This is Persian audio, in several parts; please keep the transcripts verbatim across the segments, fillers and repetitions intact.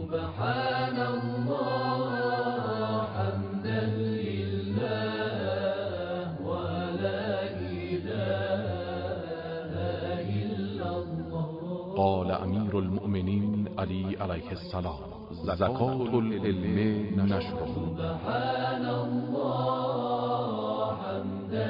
سبحان الله حمدا لله ولا إله إلا الله. قال امیر المؤمنین علی علیه السلام: زکات العلم نشره. سبحان الله حمدا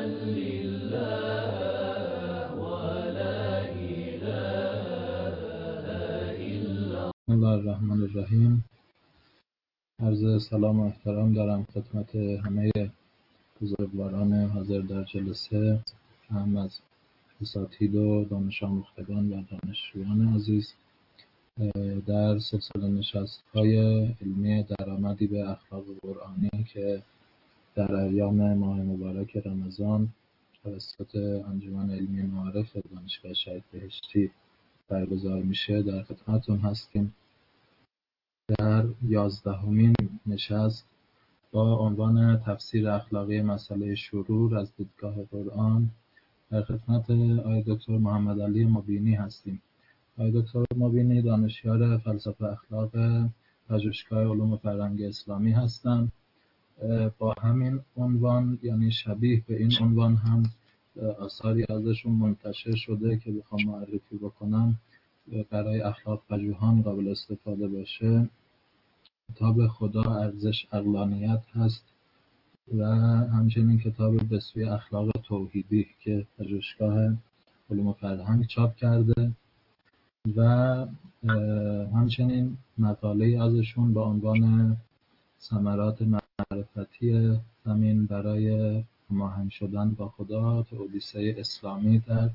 لله ولا إله إلا. بسم الله الرحمن الرحیم. عرض سلام و احترام دارم خدمت همه بزرگواران حاضر در جلسه، هم از اساتید و دانش آموختگان و دانشجویان عزیز در سلسله نشست‌های علمی درآمدی به اخلاق قرآنی که در ایام ماه مبارک رمضان توسط انجمن علمی معارف دانشگاه شهید بهشتی برگزار میشه در خدمتتون هستیم. در یازدهمین نشست با عنوان تفسیر اخلاقی مسئله شرور از دیدگاه قرآن در خدمت آقای دکتر محمد علی مبینی هستیم. آقای دکتر مبینی دانشیار فلسفه اخلاق پژوهشگاه علوم فرهنگ اسلامی هستند. با همین عنوان، یعنی شبیه به این عنوان، هم آثاری ازشون منتشر شده که بخوام معرفی بکنم برای اخلاق پژوهان قابل استفاده باشه. کتاب خدا ارزش عقلانیت هست و همچنین کتاب به سوی اخلاق توحیدی که پژوهشگاه علوم فرهنگ چاپ کرده و همچنین مقاله ازشون با عنوان ثمرات معرفتی زمین برای هماهنگ شدن با خدا، اودیسه اسلامی در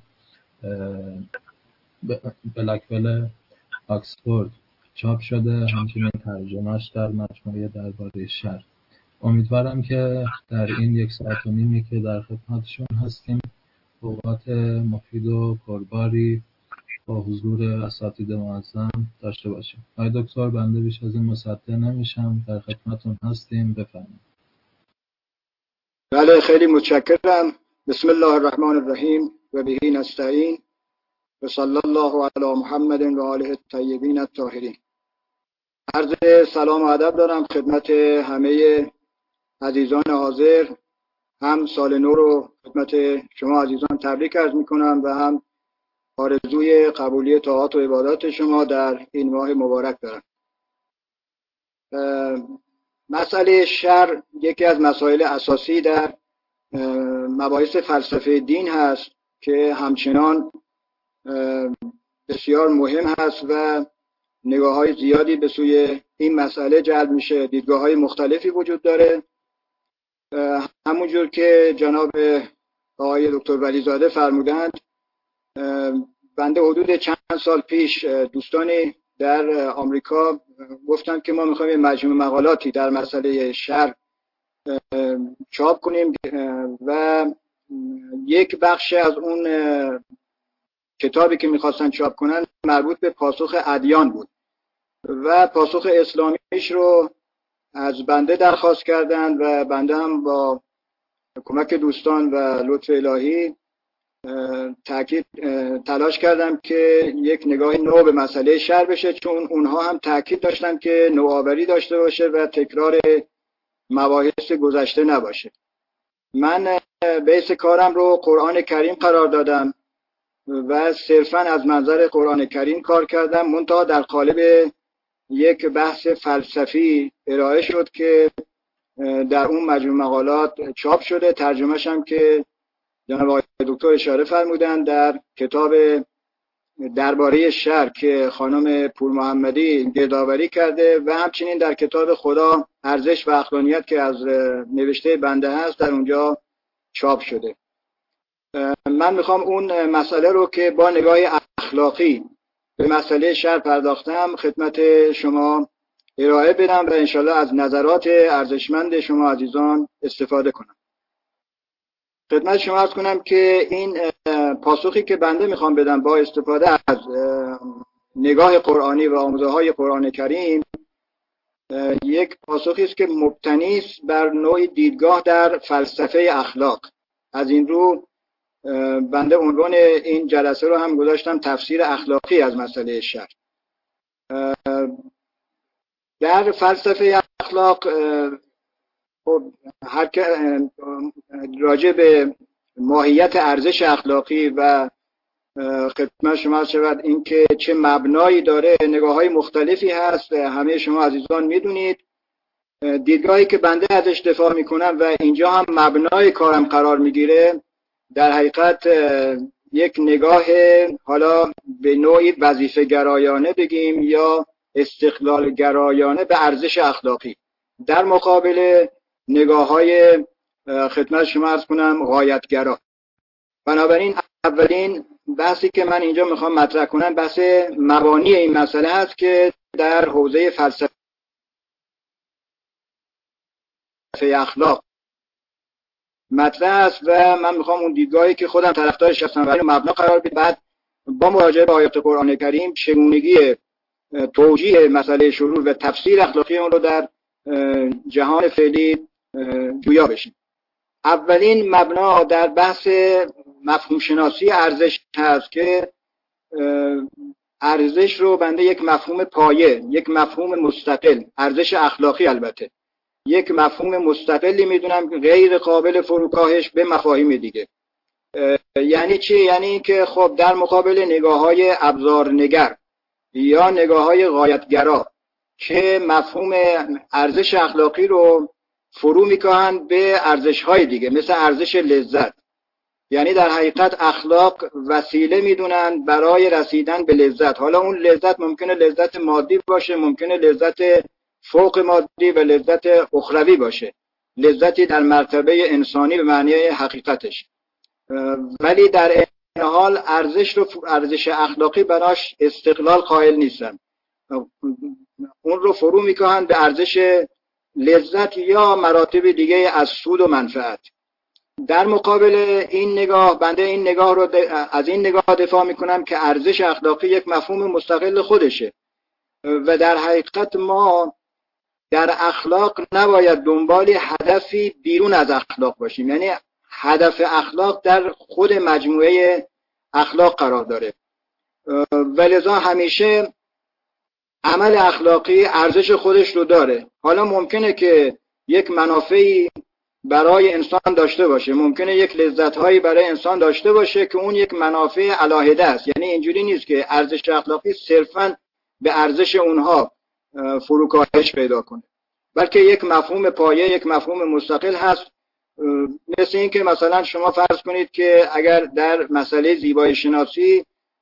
بلک‌ول آکسفورد چاپ شده، همچنین ترجمهش در مجموعه درباره شر. امیدوارم که در این یک ساعت و نیمی که در خدمتشون هستیم اوقات مفید و پرباری با حضور اساتید معظم داشته باشیم. آقای دکتر، بنده بیش از این مصدق نمیشم، در خدمتتون هستیم، بفرمایید. بله، خیلی متشکرم. بسم الله الرحمن الرحیم و به نستعین و صلی الله علی محمد و آله الطیبین الطاهرین. عرض سلام و ادب دارم خدمت همه عزیزان حاضر. هم سال نو رو خدمت شما عزیزان تبریک عرض میکنم و هم آرزوی قبولی طاعات و عبادات شما در این ماه مبارک دارم. مسئله شر یکی از مسائل اساسی در مباحث فلسفه دین هست که همچنان بسیار مهم هست و نگاه‌های زیادی به سوی این مسئله جلب میشه. دیدگاه‌های مختلفی وجود داره. همونجور که جناب آقای دکتر ولیزاده فرمودند، بنده حدود چند سال پیش دوستانی در آمریکا گفتند که ما می‌خوایم مجموعه مقالاتی در مسئله شر چاپ کنیم و یک بخش از اون کتابی که می‌خواستن چاپ کنن مربوط به پاسخ ادیان بود و پاسخ اسلامیش رو از بنده درخواست کردند و بنده هم با کمک دوستان و لطف الهی تاکید تلاش کردم که یک نگاه نو به مسئله شر بشه، چون اونها هم تاکید داشتن که نوآوری داشته باشه و تکرار مباحث گذشته نباشه. من بیس کارم رو قرآن کریم قرار دادم و صرفاً از منظر قرآن کریم کار کردم، منتها در قالب یک بحث فلسفی ارائه شد که در اون مجموع مقالات چاپ شده. ترجمهش هم که جناب آقای دکتر اشاره فرمودن در کتاب درباره شر که خانم پور محمدی گردآوری کرده و همچنین در کتاب خدا ارزش و عقلانیت که از نوشته بنده هست در اونجا چاپ شده. من میخوام اون مسئله رو که با نگاه اخلاقی به مسئله شر پرداختم خدمت شما ارائه بدم و انشالله از نظرات ارزشمند شما عزیزان استفاده کنم. خدمت شما عرض کنم که این پاسخی که بنده میخوام بدم با استفاده از نگاه قرآنی و آموزه‌های قرآن کریم یک پاسخی است که مبتنی است بر نوع دیدگاه در فلسفه اخلاق. از این رو بنده عنوان این جلسه رو هم گذاشتم تفسیر اخلاقی از مسئله شر. در فلسفه اخلاق خب هر راجع به ماهیت ارزش اخلاقی و خدمت شما شود این که چه مبنایی داره نگاه‌های مختلفی هست. همه شما عزیزان میدونید دیدگاهی که بنده ازش دفاع میکنم و اینجا هم مبنای کارم قرار میگیره در حقیقت یک نگاه حالا به نوعی وظیفه گرایانه بگیم یا استقلال گرایانه به ارزش اخلاقی در مقابل نگاه‌های خدمت شما عرض کنم غایت‌گرا. بنابراین اولین بحثی که من اینجا میخوام مطرح کنم بحث مبانی این مسئله است که در حوزه فلسفه اخلاق مطرح است و من میخوام اون دیدگاهی که خودم طرفدارش هستم برای مبنا قرار بدم، بعد با مراجعه به آیات قرآن کریم چگونگی توجیه مسئله شرور و تفسیر اخلاقی اون رو در جهان فعلی جویا بشیم. اولین مبنا در بحث مفهوم شناسی ارزش هست که ارزش رو بنده یک مفهوم پایه، یک مفهوم مستقل، ارزش اخلاقی البته یک مفهوم مستقلی میدونم غیر قابل فروکاهش به مفاهیم دیگه. یعنی چی؟ یعنی اینکه خب در مقابل نگاه‌های ابزارنگر یا نگاه‌های غایت‌گرا که مفهوم ارزش اخلاقی رو فرو می‌کنند به ارزش‌های دیگه مثل ارزش لذت، یعنی در حقیقت اخلاق وسیله میدونن برای رسیدن به لذت. حالا اون لذت ممکنه لذت مادی باشه، ممکنه لذت فوق مادی و لذت اخروی باشه، لذتی در مرتبه انسانی به معنی حقیقتش، ولی در این حال ارزش رو ارزش اخلاقی براش استقلال قائل نیستن، اون رو فرو میکنن به ارزش لذت یا مراتب دیگه از سود و منفعت. در مقابل این نگاه بنده این نگاه رو از این نگاه دفاع میکنم که ارزش اخلاقی یک مفهوم مستقل خودشه و در حقیقت ما در اخلاق نباید دنبال هدفی بیرون از اخلاق باشیم، یعنی هدف اخلاق در خود مجموعه اخلاق قرار داره و لذا همیشه عمل اخلاقی ارزش خودش رو داره. حالا ممکنه که یک منافعی برای انسان داشته باشه، ممکنه یک لذت‌هایی برای انسان داشته باشه که اون یک منافع علاهده است، یعنی اینجوری نیست که ارزش اخلاقی صرفاً به ارزش اونها فروکاهش پیدا کنه، بلکه یک مفهوم پایه، یک مفهوم مستقل هست. مثل این که مثلا شما فرض کنید که اگر در مسئله زیبایی شناسی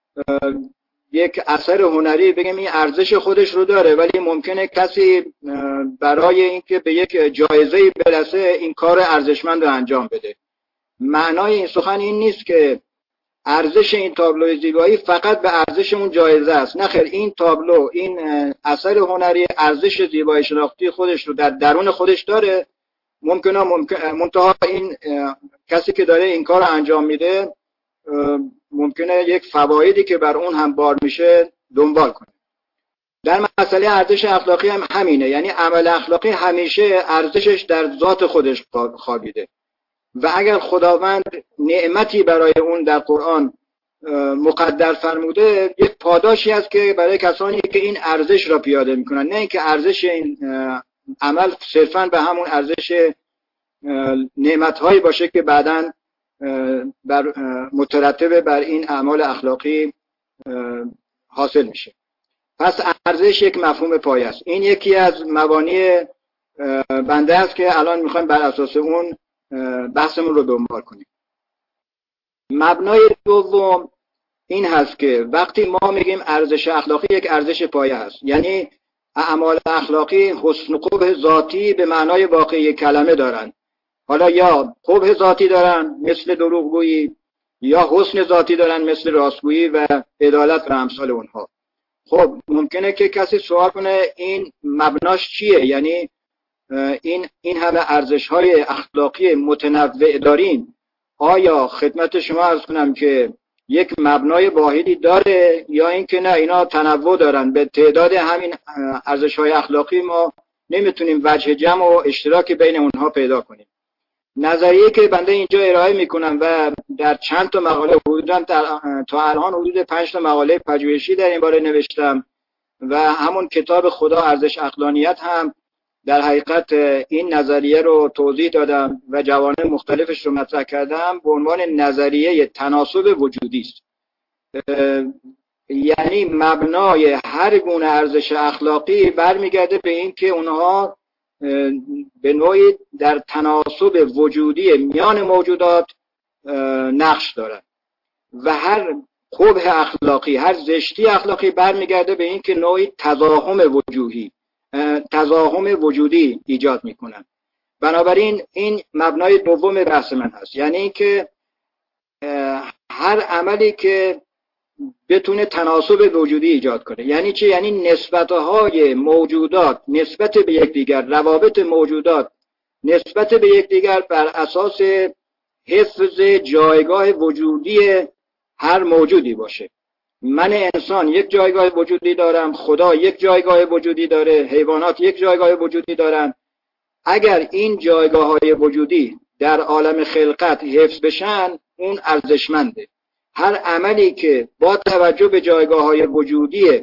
یک اثر هنری بگیم این ارزش خودش رو داره، ولی ممکنه کسی برای اینکه به یک جایزه‌ای برسه این کار ارزشمند رو انجام بده. معنای این سخن این نیست که ارزش این تابلو زیبایی فقط به ارزش اون جایزه است، نه خیر، این تابلو، این اثر هنری ارزش زیبایی شناختی خودش رو در درون خودش داره. ممکنه ممکن منتها این کسی که داره این کار رو انجام میده ممکنه یک فوایدی که بر اون هم بار میشه دنبال کنه. در مسئله ارزش اخلاقی هم همینه، یعنی عمل اخلاقی همیشه ارزشش در ذات خودش خوابیده و اگر خداوند نعمتی برای اون در قرآن مقدر فرموده یک پاداشی است که برای کسانی که این ارزش را پیاده میکنن، نه اینکه ارزش این عمل صرفاً به همون ارزش نعمت‌هایی باشه که بعداً بر مترتب بر این اعمال اخلاقی حاصل میشه. پس ارزش یک مفهوم پایه است. این یکی از مبانی بنده است که الان میخوایم بر اساس اون بحثمون رو دنبال کنیم. مبنای دوم این هست که وقتی ما میگیم ارزش اخلاقی یک ارزش پایه است، یعنی اعمال اخلاقی حسن و قبح ذاتی به معنای واقعی کلمه دارن. حالا یا قبح ذاتی دارن مثل دروغگویی یا حسن ذاتی دارن مثل راستگویی و عدالت و امثال اونها. خب ممکنه که کسی سوال کنه این مبناش چیه؟ یعنی این این همه ارزش‌های اخلاقی متنوع دارین، آیا خدمت شما عرض کنم که یک مبنای واحدی داره یا اینکه نه اینا تنوع دارن؟ به تعداد همین ارزش‌های اخلاقی ما نمیتونیم وجه جمع و اشتراک بین اونها پیدا کنیم. نظریه که بنده اینجا ارائه میکنم و در چند تا مقاله حدوداً تا الان حدود پنج تا مقاله پژوهشی در این باره نوشتم و همون کتاب خدا ارزش عقلانیت هم در حقیقت این نظریه رو توضیح دادم و جوانب مختلفش رو مطرح کردم به عنوان نظریه تناسب وجودی است. یعنی مبنای هر گونه ارزش اخلاقی برمیگرده به این که اونها به نوعی در تناسب وجودی میان موجودات نقش دارن و هر قبح اخلاقی، هر زشتی اخلاقی برمیگرده به این که نوعی تضاهم وجودی تضاهم وجودی ایجاد میکنن. بنابراین این مبنای دوم بحث من هست، یعنی اینکه هر عملی که بتونه تناسب وجودی ایجاد کنه. یعنی چی؟ یعنی نسبت‌های موجودات نسبت به یکدیگر، روابط موجودات نسبت به یکدیگر بر اساس حفظ جایگاه وجودی هر موجودی باشه. من انسان یک جایگاه وجودی دارم، خدا یک جایگاه وجودی داره، حیوانات یک جایگاه وجودی دارن. اگر این جایگاه‌های وجودی در عالم خلقت حفظ بشن، اون ارزشمنده. هر عملی که با توجه به جایگاه‌های وجودی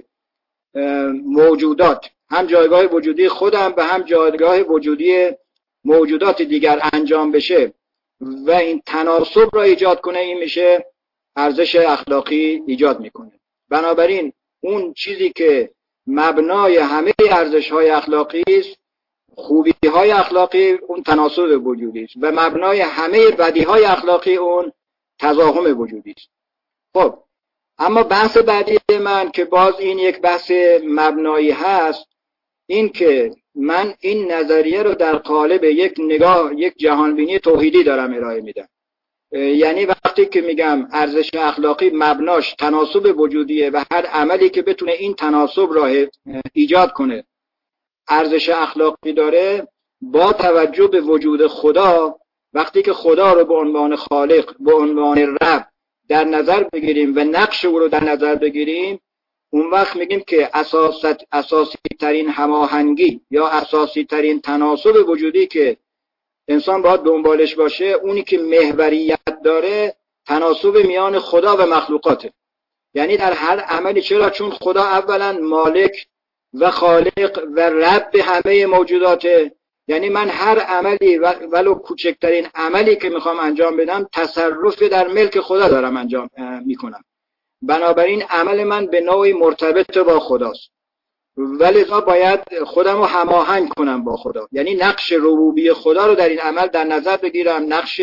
موجودات، هم جایگاه وجودی خودم و هم جایگاه وجودی موجودات دیگر انجام بشه و این تناسب را ایجاد کنه، این میشه ارزش اخلاقی ایجاد میکنه. بنابراین اون چیزی که مبنای همه ارزش‌های اخلاقی است، خوبی‌های اخلاقی، اون تناسب وجودی است و مبنای همه بدی‌های اخلاقی اون تضاهم وجودی است. خب اما بحث بعدی من که باز این یک بحث مبنایی هست، این که من این نظریه رو در قالب یک نگاه، یک جهانبینی توحیدی دارم ارائه میدم. یعنی وقتی که میگم ارزش اخلاقی مبناش تناسب وجودیه و هر عملی که بتونه این تناسب را ایجاد کنه ارزش اخلاقی داره، با توجه به وجود خدا، وقتی که خدا رو به عنوان خالق، به عنوان رب در نظر بگیریم و نقش او رو در نظر بگیریم، اون وقت میگیم که اساس اساسی ترین هماهنگی یا اساسی ترین تناسب وجودی که انسان باید دنبالش باشه، اونی که محوریت داره تناسب میان خدا و مخلوقاته. یعنی در هر عملی، چرا؟ چون خدا اولا مالک و خالق و رب همه موجوداته. یعنی من هر عملی ولو کوچکترین عملی که میخوام انجام بدم، تصرف در ملک خدا دارم انجام میکنم. بنابراین عمل من به نوعی مرتبط با خداست، ولذا باید خودم رو هماهنگ کنم با خدا. یعنی نقش ربوبی خدا رو در این عمل در نظر بگیرم، نقش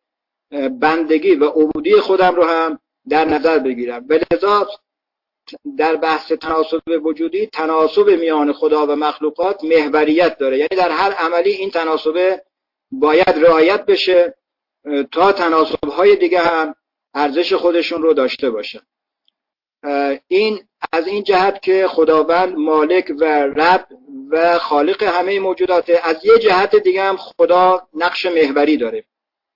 بندگی و عبودی خودم رو هم در نظر بگیرم. ولذا در بحث تناسب وجودی، تناسب میان خدا و مخلوقات محوریت داره. یعنی در هر عملی این تناسب باید رعایت بشه تا تناسب‌های دیگه هم ارزش خودشون رو داشته باشن. این از این جهت که خداوند مالک و رب و خالق همه موجودات، از یه جهت دیگه هم خدا نقش محوری داره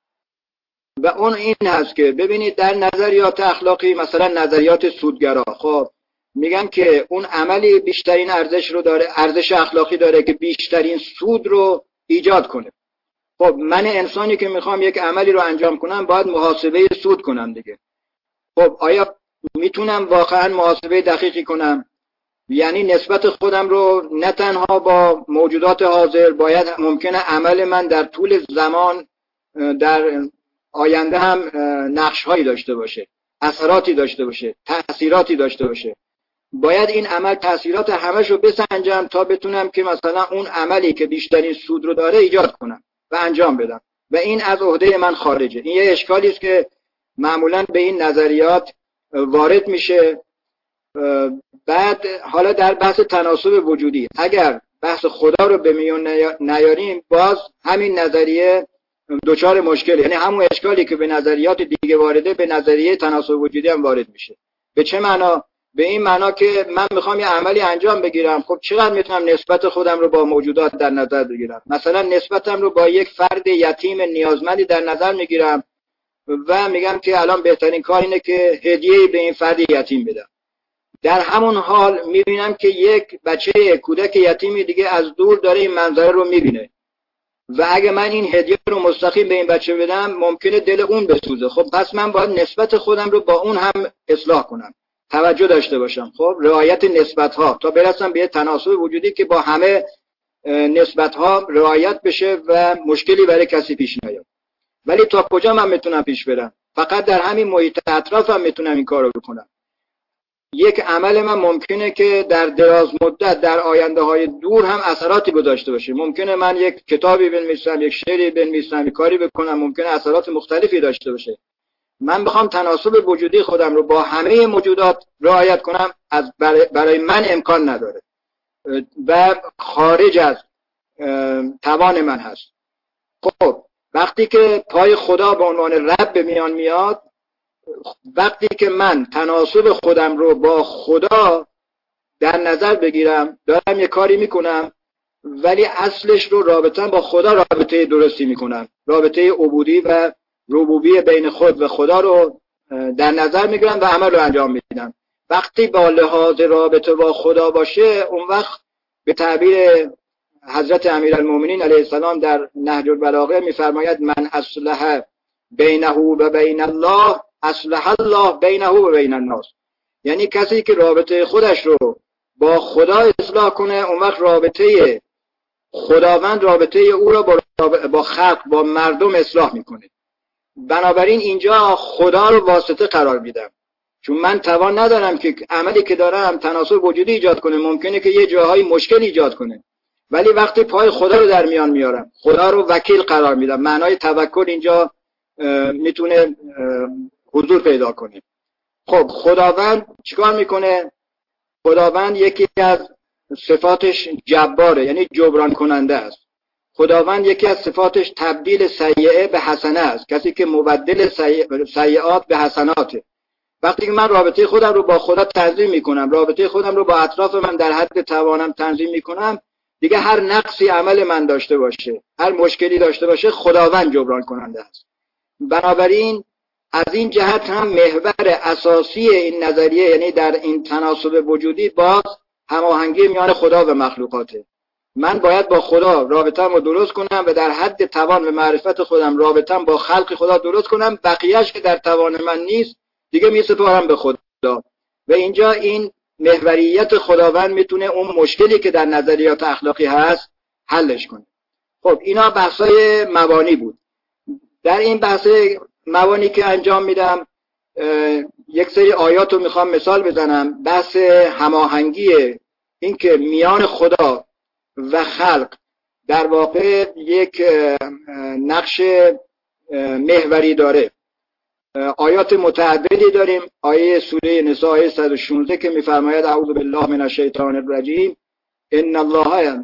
و اون این هست که ببینید در نظریات اخلاقی، مثلا نظریات سودگرا، خب میگن که اون عملی بیشترین ارزش رو داره، ارزش اخلاقی داره که بیشترین سود رو ایجاد کنه. خب من انسانی که میخوام یک عملی رو انجام کنم، باید محاسبه سود کنم دیگه. خب آیا میتونم واقعا محاسبه دقیقی کنم؟ یعنی نسبت خودم رو نه تنها با موجودات حاضر، باید ممکنه عمل من در طول زمان در آینده هم نقش هایی داشته باشه، اثراتی داشته باشه، تأثیراتی داشته باشه. باید این عمل تأثیرات همش رو بسنجم تا بتونم که مثلا اون عملی که بیشترین سود رو داره ایجاد کنم و انجام بدم و این از عهده من خارجه. این یه اشکالی است که معمولا به این نظریات وارد میشه. بعد حالا در بحث تناسب وجودی، اگر بحث خدا رو به میون نیاریم، باز همین نظریه دوچار مشکل، یعنی همون اشکالی که به نظریات دیگه وارده، به نظریه تناسب وجودی هم وارد میشه. به چه معنا؟ به این معنا که من میخوام یه عملی انجام بگیرم، خب چقدر میتونم نسبت خودم رو با موجودات در نظر بگیرم؟ مثلا نسبتم رو با یک فرد یتیم نیازمندی در نظر میگیرم و میگم که الان بهترین کار اینه که هدیه‌ای به این فرد یتیم بدم. در همون حال میبینم که یک بچه کودک یتیمی دیگه از دور داره این منظره رو میبینه و اگه من این هدیه رو مستقیم به این بچه بدم، ممکنه دل اون بسوزه. خب پس من باید نسبت خودم رو با اون هم اصلاح کنم. توجه داشته باشم. خب رعایت نسبت ها تا برسم به تناسب وجودی که با همه نسبت ها رعایت بشه و مشکلی برای کسی پیش نیاد. ولی تا کجا من میتونم پیش برم؟ فقط در همین محیط اطرافم میتونم این کارو بکنم. یک عمل من ممکنه که در دراز مدت در آینده های دور هم اثراتی داشته باشه. ممکنه من یک کتابی بنویسم، یک شعری بنویسم، یک کاری بکنم، ممکنه اثرات مختلفی داشته باشه. من بخوام تناسب وجودی خودم رو با همه موجودات رعایت کنم، از برای, برای من امکان نداره و خارج از توان من هست. خب وقتی که پای خدا به عنوان رب به میان میاد، وقتی که من تناسب خودم رو با خدا در نظر بگیرم، دارم یه کاری میکنم ولی اصلش رو رابطه با خدا رابطه درستی میکنم، رابطه عبودی و ربوبی بین خود و خدا رو در نظر میگیرم و عمل رو انجام میدم. وقتی با لحاظ رابطه با خدا باشه، اون وقت به تعبیر حضرت امیرالمومنین علیه السلام در نهج البلاغه میفرماید من اصلح بینه و بین الله اصلح الله بینه و بین الناس. یعنی کسی که رابطه خودش رو با خدا اصلاح کنه، اون وقت رابطه خداوند رابطه او را با, با خلق با مردم اصلاح میکنه. بنابراین اینجا خدا رو واسطه قرار میدم، چون من توان ندارم که عملی که دارم تناسب وجودی ایجاد کنه. ممکنه که یه جاهای مشکل ایجاد کنه، ولی وقتی پای خدا رو در میان میارم، خدا رو وکیل قرار میدم، معنای توکل اینجا میتونه حضور پیدا کنه. خب خداوند چیکار میکنه؟ خداوند یکی از صفاتش جباره، یعنی جبران کننده است. خداوند یکی از صفاتش تبدیل سیئه به حسنه است، کسی که مبدل سیئات به حسناته. وقتی که من رابطه خودم رو با خدا تنظیم میکنم، رابطه خودم رو با اطراف من در حد توانم تنظیم میکنم، دیگه هر نقصی عمل من داشته باشه، هر مشکلی داشته باشه، خداوند جبران کننده است. بنابراین از این جهت هم محور اساسی این نظریه، یعنی در این تناسب وجودی، باز هماهنگی میان خدا و مخلوقاته. من باید با خدا رابطه‌ام رو درست کنم و در حد توان و معرفت خودم رابطه‌ام با خلق خدا درست کنم. بقیه‌اش که در توان من نیست دیگه میسپارم به خدا. و اینجا این محوریت خداوند میتونه اون مشکلی که در نظریات اخلاقی هست حلش کنه. خب اینا بحثای مبانی بود. در این بحث مبانی که انجام میدم، یک سری آیات رو میخوام مثال بزنم. بحث هماهنگی این که میان خدا و خلق در واقع یک نقش محوری داره. آیات متعددی داریم. آیه سوره نساء آیه صد و شانزده که میفرماید اعوذ بالله من الشیطان الرجیم ان الله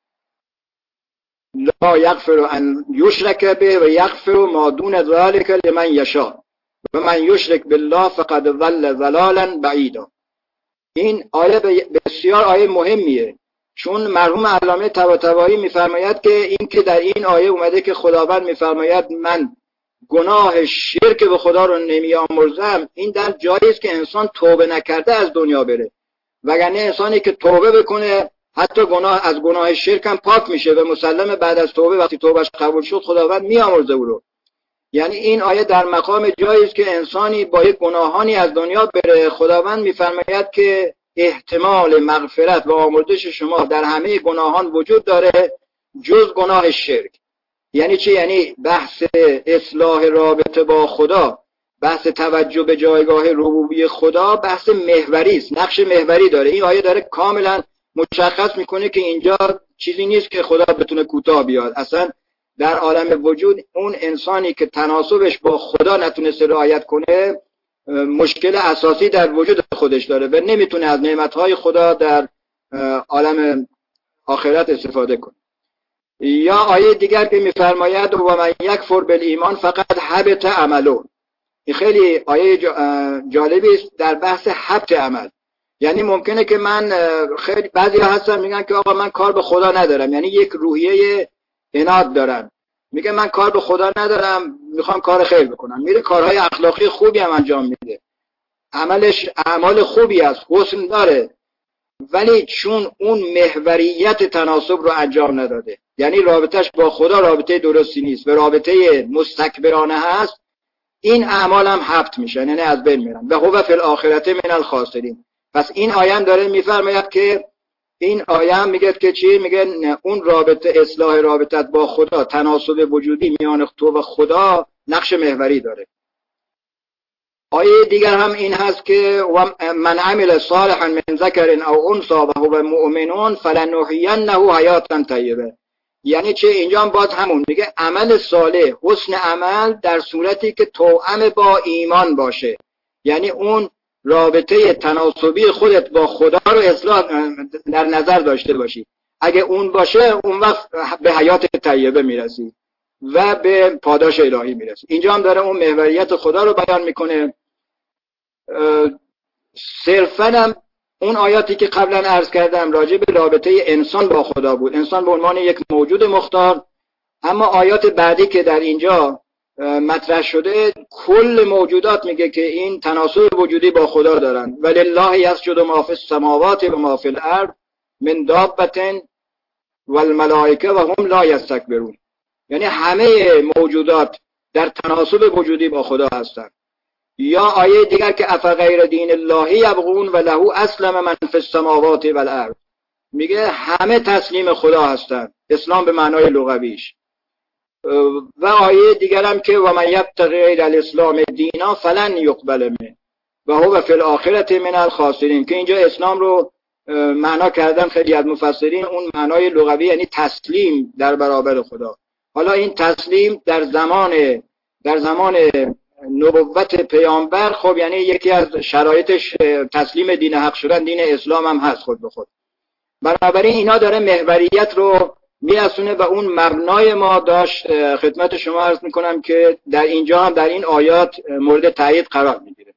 لا یغفر ان یشرک به و یغفر ما دون ذلک لمن یشاء و من یشرک بالله فقد ضل ضلالا بعیدا. این آیه بسیار آیه مهمیه، چون مرحوم علامه طباطبایی میفرماید که این که در این آیه اومده که خداوند میفرماید من گناه شرک به خدا رو نمیامرزم، این در جایی است که انسان توبه نکرده از دنیا بره. وگرنه انسانی که توبه بکنه حتی گناه از گناه شرک هم پاک میشه و مسلمه بعد از توبه وقتی توبهش قبول شد خداوند میامرزه او رو. یعنی این آیه در مقام جایی است که انسانی با یک گناهانی از دنیا بره. خداوند میفرماید که احتمال مغفرت و آمرزش شما در همه گناهان وجود داره جز گناه شرک. یعنی چی؟ یعنی بحث اصلاح رابطه با خدا، بحث توجه به جایگاه ربوبی خدا بحث محوری است، نقش محوری داره. این آیه داره کاملا مشخص میکنه که اینجا چیزی نیست که خدا بتونه کوتاه بیاد. اصلا در عالم وجود اون انسانی که تناسبش با خدا نتونسته رعایت کنه مشکل اساسی در وجود خودش داره و نمیتونه از نعمتهای خدا در عالم آخرت استفاده کنه. یا آیه دیگر که میفرماید و من یکفر بالایمان فقط حبط عمله. این خیلی آیه جالبی است در بحث حبط عمل. یعنی ممکنه که من خیلی بعضی ها هستن میگن که آقا من کار به خدا ندارم، یعنی یک روحیه عناد دارن، میگه من کار به خدا ندارم میخوام کار خیر بکنم، میره کارهای اخلاقی خوبی هم انجام میده، عملش اعمال خوبی است، حسن داره، ولی چون اون محوریت تناسب رو انجام نداده، یعنی رابطش با خدا رابطه درستی نیست و رابطه مستکبرانه هست، این اعمال هم حبط میشن، یعنی از بین میرن. و هو فی الاخرة من الخاسرین. پس این آیه هم داره میفرماید که این آیه هم میگه که چی؟ میگه اون رابطه، اصلاح رابطت با خدا، تناسب وجودی میان تو و خدا نقش محوری داره. آیه دیگر هم این هست که من عمل صالحا من ذکر او انثى و هو مؤمن فلنحینه حیاتا طیبه. یعنی چه؟ اینجا هم باز همون میگه عمل صالح، حسن عمل در صورتی که توأم با ایمان باشه، یعنی اون رابطه تناسبی خودت با خدا رو اصلاح در نظر داشته باشی. اگه اون باشه اون وقت به حیات طیبه میرسی و به پاداش الهی میرسی. اینجا هم داره اون محوریت خدا رو بیان میکنه. صرفاً هم اون آیاتی که قبلا عرض کردم راجع به رابطه انسان با خدا بود، انسان به عنوان یک موجود مختار. اما آیات بعدی که در اینجا مطرح شده کل موجودات میگه که این تناسب وجودی با خدا دارن. ولله یسجد ما فی السماوات و ما فی الارض من دابة والملائکه و هم لا یستکبرون. یعنی همه موجودات در تناسب وجودی با خدا هستند. یا آیه دیگر که افغیر دین الله یبغون و له اسلم من فی السماوات و الارض، میگه همه تسلیم خدا هستند، اسلام به معنای لغویش. و آیه دیگر هم که و من یبتغی غیر الاسلام دینا فلن یقبل منه و هو فی الاخرة من الخاسرین، که اینجا اسلام رو معنا کردن خیلی از مفسرین اون معنای لغوی یعنی تسلیم در برابر خدا. حالا این تسلیم در زمان در زمان نبوت پیامبر خب یعنی یکی از شرایطش تسلیم دین حق شدن دین اسلام هم هست خود به خود. بنابراین اینا داره محوریت رو میرسونه و اون مبنای ما داشت خدمت شما عرض میکنم که در اینجا هم در این آیات مورد تایید قرار میگیره.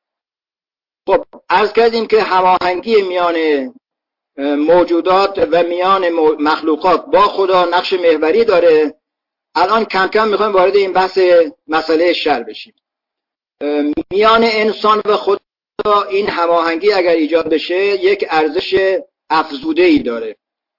خب عرض کردیم که هماهنگی میان موجودات و میان مخلوقات با خدا نقش محوری داره. الان کم کم میخوایم وارد این بحث مسئله شر بشیم. میان انسان و خدا این هماهنگی اگر ایجاد بشه یک ارزش افزوده‌ای داره.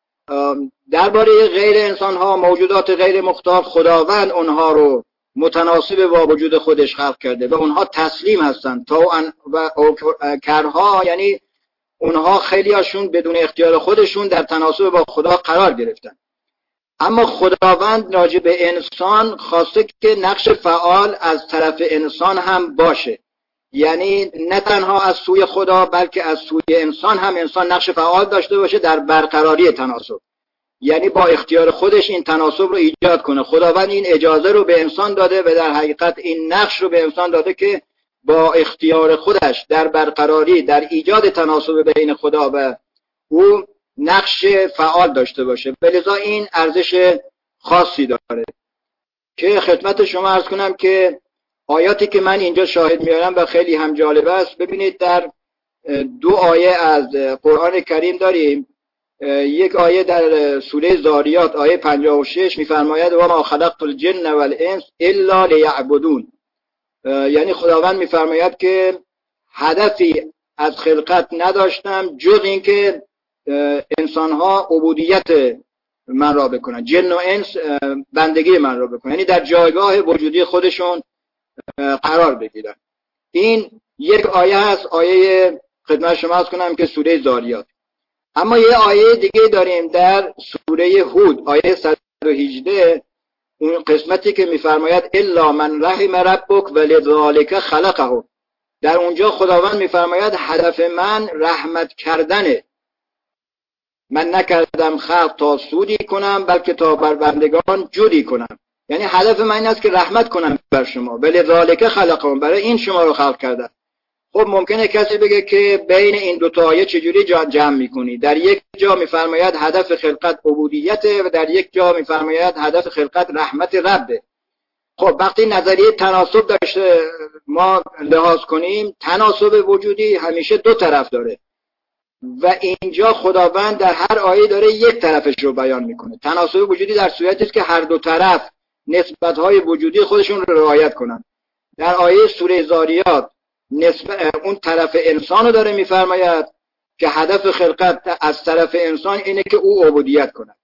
درباره غیر انسان ها، موجودات غیر مختار، خداوند اونها رو متناسب با وجود خودش خلق کرده و اونها تسلیم هستن تا و کرها، یعنی اونها خیلی هاشون بدون اختیار خودشون در تناسب با خدا قرار گرفتن. اما خداوند راجع به انسان خواسته که نقش فعال از طرف انسان هم باشه، یعنی نه تنها از سوی خدا بلکه از سوی انسان هم انسان نقش فعال داشته باشه در برقراری تناسب، یعنی با اختیار خودش این تناسب رو ایجاد کنه. خداوند این اجازه رو به انسان داده و در حقیقت این نقش رو به انسان داده که با اختیار خودش در برقراری در ایجاد تناسب بین خدا و او نقش فعال داشته باشه. بلذا این ارزش خاصی داره که خدمت شما عرض کنم که آیاتی که من اینجا شاهد میارم و خیلی هم جالب است. ببینید در دو آیه از قرآن کریم داریم. یک آیه در سوره زاریات آیه پنجاه و شش میفرماید و ما خلقت الجن والانس الا لیعبدون، یعنی خداوند میفرماید که هدفی از خلقت نداشتم جز اینکه انسانها عبودیت من را بکنن، جن و انس بندگی من را بکنن، یعنی در جایگاه وجودی خودشون قرار بگیرن. این یک آیه هست، آیه خدمت شما عرض کنم که سوره زاریات. اما یه آیه دیگه داریم در سوره هود آیه صد و هجده، اون قسمتی که میفرماید الا من رحم ربک ولذالک خلقه. در اونجا خداوند میفرماید هدف من رحمت کردنه، من نکردم خلق تا سودی کنم بلکه تا بر بندگان جودی کنم. یعنی هدف من این است که رحمت کنم بر شما، ولذالک خلقهم، برای این شما رو خلق کردم. خب ممکنه کسی بگه که بین این دو تا آیه چجوری جمع میکنی؟ در یک جا میفرماید هدف خلقت عبودیته و در یک جا میفرماید هدف خلقت رحمت ربه. خب وقتی نظریه تناسب داشته ما لحاظ کنیم، تناسب وجودی همیشه دو طرف داره و اینجا خداوند در هر آیه داره یک طرفش رو بیان میکنه. تناسب وجودی در صورتی است که هر دو طرف نسبت‌های وجودی خودشون رو رعایت کنن. در آیه سوره زاریات نسبت اون طرف انسان رو داره میفرماید که هدف خلقت از طرف انسان اینه که او عبودیت کنه.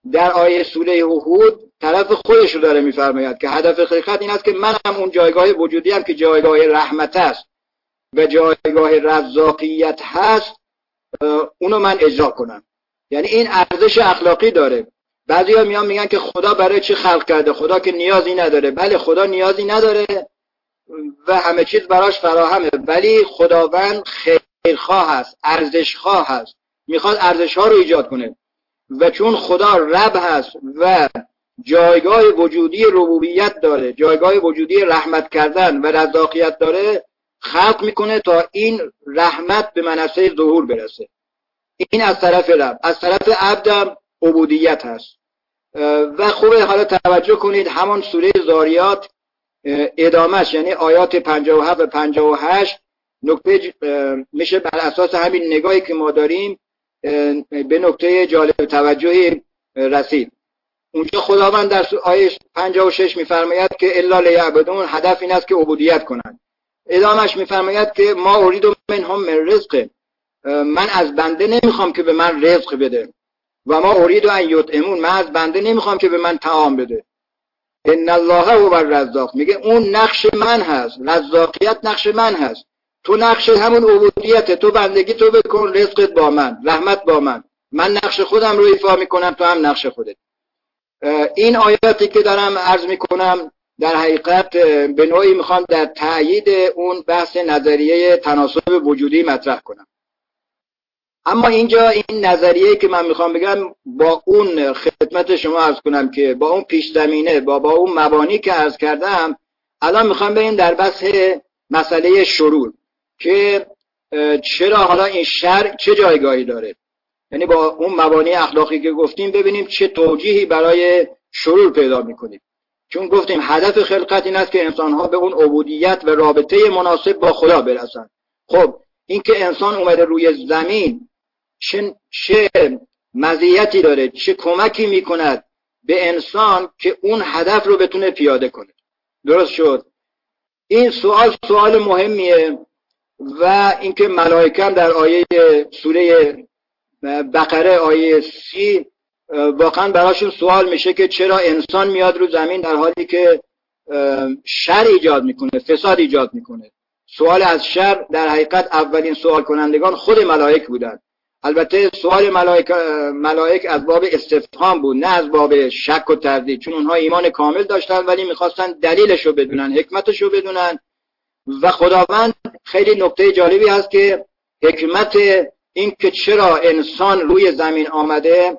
در آیه سوره هود طرف خودش رو داره میفرماید که هدف خلقت این است که من هم اون جایگاه وجودی هم که جایگاه رحمت است و جایگاه رزاقیت هست اونو من اجرا کنم. یعنی این ارزش اخلاقی داره. بعضیا میان میگن که خدا برای چی خلق کرده؟ خدا که نیازی نداره. بله خدا نیازی نداره و همه چیز براش فراهمه، ولی خداوند خیرخواه هست، ارزشخواه هست، میخواد ارزشها رو ایجاد کنه و چون خدا رب هست و جایگاه وجودی ربوبیت داره، جایگاه وجودی رحمت کردن و رزاقیت داره، خلق میکنه تا این رحمت به منصه ظهور برسه. این از طرف رب. از طرف عبدم عبودیت هست. و خوبه حالا توجه کنید همون سوره زاریات ادامهش، یعنی آیات پنجاه و هفت و پنجاه و هشت نکته میشه بر اساس همین نگاهی که ما داریم به نکته جالب توجهی رسید. اونجا خداوند در آیه پنجاه و شش میفرماید که الا لیعبدون، هدف این است که عبودیت کنند. ادامهش میفرماید که ما ارید منهم من رزق، من از بنده نمیخوام که به من رزق بده، و ما ارید ان یطعمون، من از بنده نمیخوام که به من طعام بده. ان الله هو الرزاق، میگه اون نقش من هست، رزاقیت نقش من هست، تو نقش همون عبودیت، تو بندگی تو بکن، رزقت با من، رحمت با من، من نقش خودم رو ایفا میکنم، تو هم نقش خودت. این آیاتی که دارم عرض میکنم در حقیقت به نوعی میخوام در تأیید اون بحث نظریه تناسب وجودی مطرح کنم. اما اینجا این نظریه که من میخوام بگم با اون خدمت شما عرض کنم که با اون پیش زمینه با با اون مبانی که عرض کردم، الان میخوام بریم در بحث مسئله شرور که چرا حالا این شرع چه جایگاهی داره، یعنی با اون مبانی اخلاقی که گفتیم ببینیم چه توجیهی برای شرور پیدا میکنیم. چون گفتیم هدف خلقت این است که انسانها به اون عبودیت و رابطه مناسب با خدا برسن. خب این که انسان اومده روی زمین چه, چه مزیتی داره، چه کمکی میکند به انسان که اون هدف رو بتونه پیاده کنه؟ درست شد؟ این سوال سوال مهمیه و اینکه ملائکه هم در آیه سوره بقره آیه سی واقعا براشون سوال میشه که چرا انسان میاد رو زمین در حالی که شر ایجاد میکنه، فساد ایجاد میکنه. سوال از شر در حقیقت اولین سوال کنندگان خود ملائک بودن. البته سوال ملائک ملائک از باب استفهام بود، نه از باب شک و تردید، چون اونها ایمان کامل داشتن ولی میخواستن دلیلش رو بدونن، حکمتش رو بدونن. و خداوند خیلی نکته جالبی هست که حکمت این که چرا انسان روی زمین آمده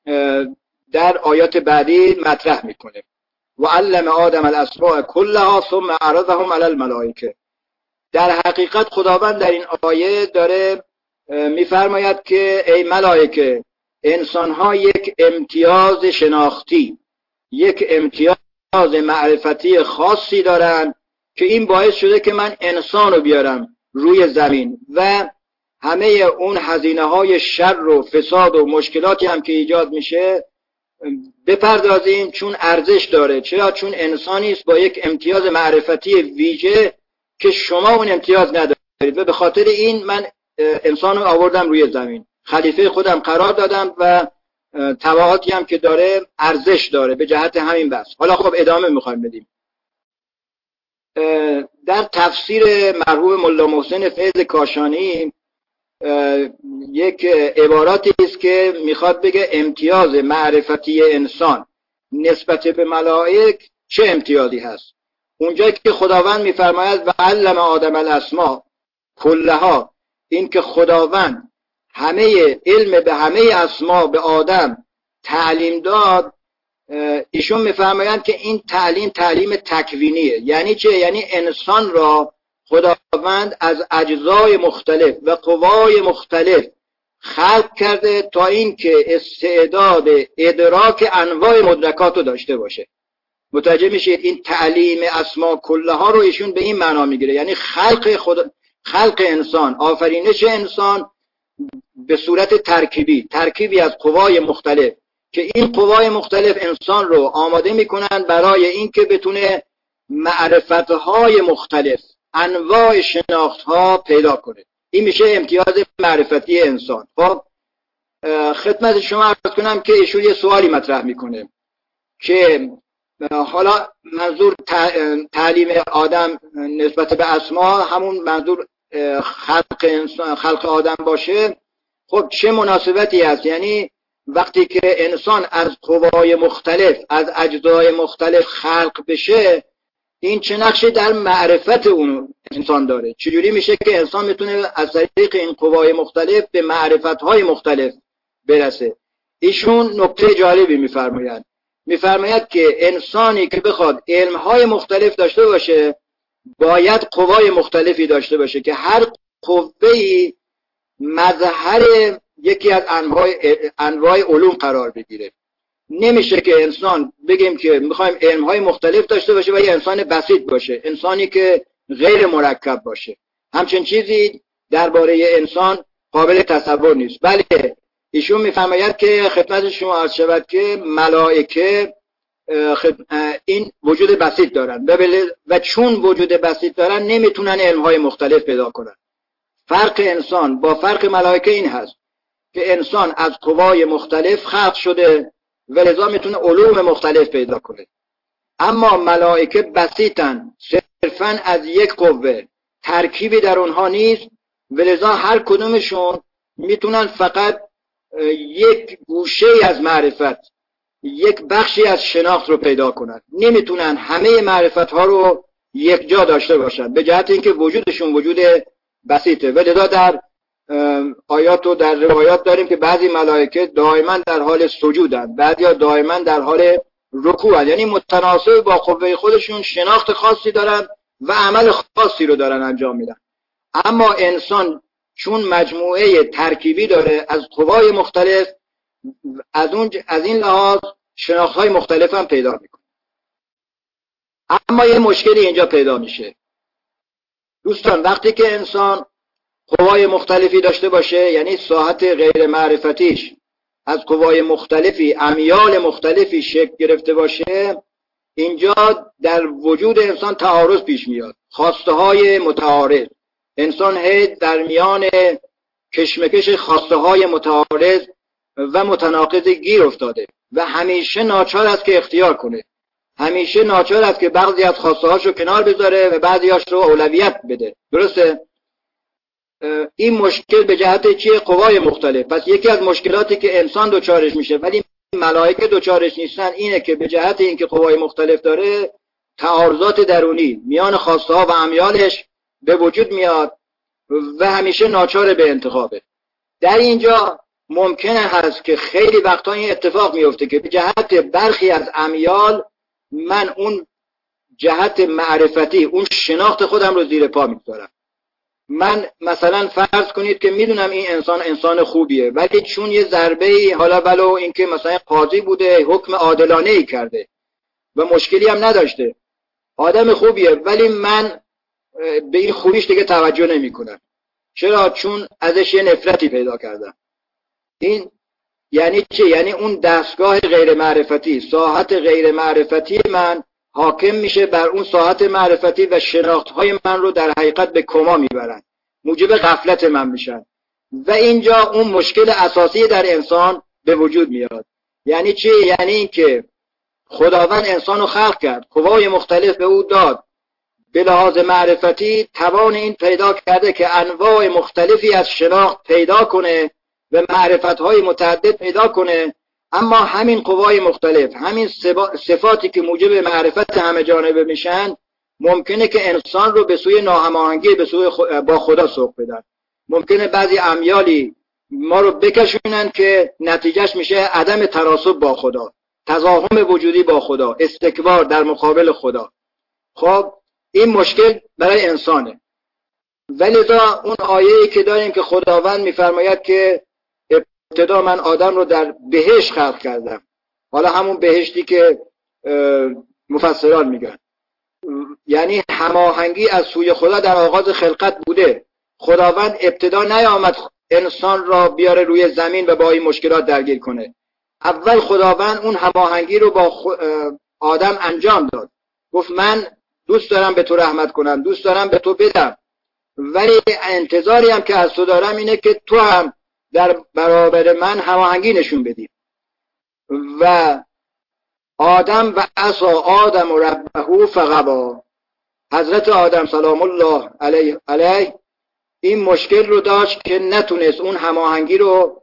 در آیات بعدی مطرح میکنه. و علم آدم الاسماء كلها ثم عرضهم علی الملائکه. در حقیقت خداوند در این آیه داره میفرماید که ای ملائکه، انسانها یک امتیاز شناختی، یک امتیاز معرفتی خاصی دارن که این باعث شده که من انسانو بیارم روی زمین و همه اون هزینه های شر و فساد و مشکلاتی هم که ایجاد میشه بپردازیم، چون ارزش داره. چرا؟ چون انسانی است با یک امتیاز معرفتی ویژه که شما اون امتیاز ندارید و به خاطر این من انسانو آوردم روی زمین، خلیفه خودم قرار دادم و تبعاتی هم که داره ارزش داره به جهت همین بحث. حالا خب ادامه میخوایم بدیم. در تفسیر مرحوم ملا محسن فیض کاشانی یک عباراتی است که میخواد بگه امتیاز معرفتی انسان نسبت به ملائک چه امتیازی هست. اونجایی که خداوند میفرماید و علم آدم الاسماء کلها، این که خداوند همه علم به همه اسما به آدم تعلیم داد، ایشون میفرمایند که این تعلیم تعلیم تکوینیه. یعنی چه؟ یعنی انسان را خداوند از اجزای مختلف و قوای مختلف خلق کرده تا این که استعداد ادراک انواع مدرکات رو داشته باشه. متوجه میشید؟ این تعلیم اسما کلها رو ایشون به این معنا میگیره، یعنی خلق خدا، خلق انسان، آفرینش انسان به صورت ترکیبی، ترکیبی از قوای مختلف که این قوای مختلف انسان رو آماده میکنن برای اینکه بتونه معرفتهای مختلف، انواع شناختها پیدا کنه. این میشه امتیاز معرفتی انسان. خب خدمت شما عرض کنم که ایشون یه سوالی مطرح میکنه که حالا منظور تعلیم آدم نسبت به اسما همون منظور خلق انسان خلق آدم باشه. خب چه مناسبتی هست؟ یعنی وقتی که انسان از قوای مختلف از اجزای مختلف خلق بشه، این چه نقشی در معرفت اون انسان داره؟ چجوری میشه که انسان میتونه از طریق این قوای مختلف به معرفت‌های مختلف برسه؟ ایشون نکته جالبی میفرمایند. میفرماید که انسانی که بخواد علم‌های مختلف داشته باشه باید قوای مختلفی داشته باشه که هر قوه‌ای مظهر یکی از انواع انواع علوم قرار بگیره. نمیشه که انسان بگیم که میخوایم علم‌های مختلف داشته باشه و یه انسان بسیط باشه، انسانی که غیر مرکب باشه. همچین چیزی درباره انسان قابل تصور نیست. بله ایشون میفرماید که خدمت شما عرض شود که ملائکه این وجود بسیط دارن و چون وجود بسیط دارن نمیتونن علم‌های مختلف پیدا کنن. فرق انسان با فرق ملائکه این هست که انسان از قوای مختلف خلق شده و لذا میتونه علوم مختلف پیدا کنه، اما ملائکه بسیطن، صرفاً از یک قوه، ترکیبی در اونها نیست و لذا هر کدومشون میتونن فقط یک گوشه از معرفت، یک بخشی از شناخت رو پیدا کنن، نمیتونن همه معرفت ها رو یک جا داشته باشن به جهت اینکه وجودشون وجود بسیطه. و لذا در آیات و در روایات داریم که بعضی ملائکه دائما در حال سجودن، بعضیا دائما در حال رکوعن، یعنی متناسب با قوه خودشون شناخت خاصی دارن و عمل خاصی رو دارن انجام میدن. اما انسان چون مجموعه ترکیبی داره از قوای مختلف، از اون از این لحاظ شناخت‌های مختلف هم پیدا میکنه. اما یه مشکلی اینجا پیدا میشه دوستان، وقتی که انسان قوای مختلفی داشته باشه، یعنی ساحت غیر معرفتیش از قوای مختلفی، امیال مختلفی شکل گرفته باشه، اینجا در وجود انسان تعارض پیش میاد، خواسته های متعارض. انسان هی در میان کشمکش خواسته های متعارض و متناقض گیر افتاده و همیشه ناچار است که اختیار کنه، همیشه ناچار است که بعضی از خواسته هاشو کنار بذاره و بعضیاش رو اولویت بده. درسته؟ این مشکل به جهت چیه؟ قوای مختلف. پس یکی از مشکلاتی که انسان دوچارش میشه ولی ملائکه دوچارش نیستن اینه که به جهت اینکه قوای مختلف داره، تعارضات درونی میان خواسته ها و امیالش به وجود میاد و همیشه ناچار به انتخابه. در اینجا ممکنه هست که خیلی وقتا این اتفاق میفته که به جهت برخی از امیال من اون جهت معرفتی، اون شناخت خودم رو زیر پا میگذارم. من مثلا فرض کنید که میدونم این انسان انسان خوبیه، ولی چون یه ضربه‌ای، حالا ولو اینکه مثلا قاضی بوده حکم عادلانه‌ای کرده و مشکلی هم نداشته، آدم خوبیه، ولی من به این خوبیش دیگه توجه نمی‌کنم. چرا؟ چون ازش یه نفرتی پیدا کردم. این یعنی چه؟ یعنی اون دستگاه غیر معرفتی، ساحت غیر معرفتی من حاکم میشه بر اون ساحت معرفتی و شناخت‌های من رو در حقیقت به کما میبرن، موجب غفلت من میشن و اینجا اون مشکل اساسی در انسان به وجود میاد. یعنی چی؟ یعنی این که خداوند انسان رو خلق کرد، قوای مختلف به او داد، به لحاظ معرفتی توان این پیدا کرده که انواع مختلفی از شناخت پیدا کنه و معرفت‌های متعدد پیدا کنه، اما همین قوای مختلف، همین صفاتی که موجب معرفت همه جانبه میشن، ممکنه که انسان رو به سوی ناهماهنگی به سوی با خدا سوق بدن. ممکنه بعضی امیالی ما رو بکشونن که نتیجهش میشه عدم تناسب با خدا، تضاهم وجودی با خدا، استکبار در مقابل خدا. خب این مشکل برای انسانه. ولذا اون آیه‌ای که داریم که خداوند میفرماید که ابتدا من آدم رو در بهشت خلق کردم، حالا همون بهشتی که مفسران میگن، یعنی هماهنگی از سوی خدا در آغاز خلقت بوده. خداوند ابتدا نیامد انسان را بیاره روی زمین و با این مشکلات درگیر کنه. اول خداوند اون هماهنگی رو با آدم انجام داد، گفت من دوست دارم به تو رحمت کنم، دوست دارم به تو بدم، ولی انتظاری هم که از تو دارم اینه که تو هم در برابر من هماهنگی نشون بدیم. و آدم و عصا آدم و ربه فغوا، حضرت آدم سلام الله علیه علیه این مشکل رو داشت که نتونست اون هماهنگی رو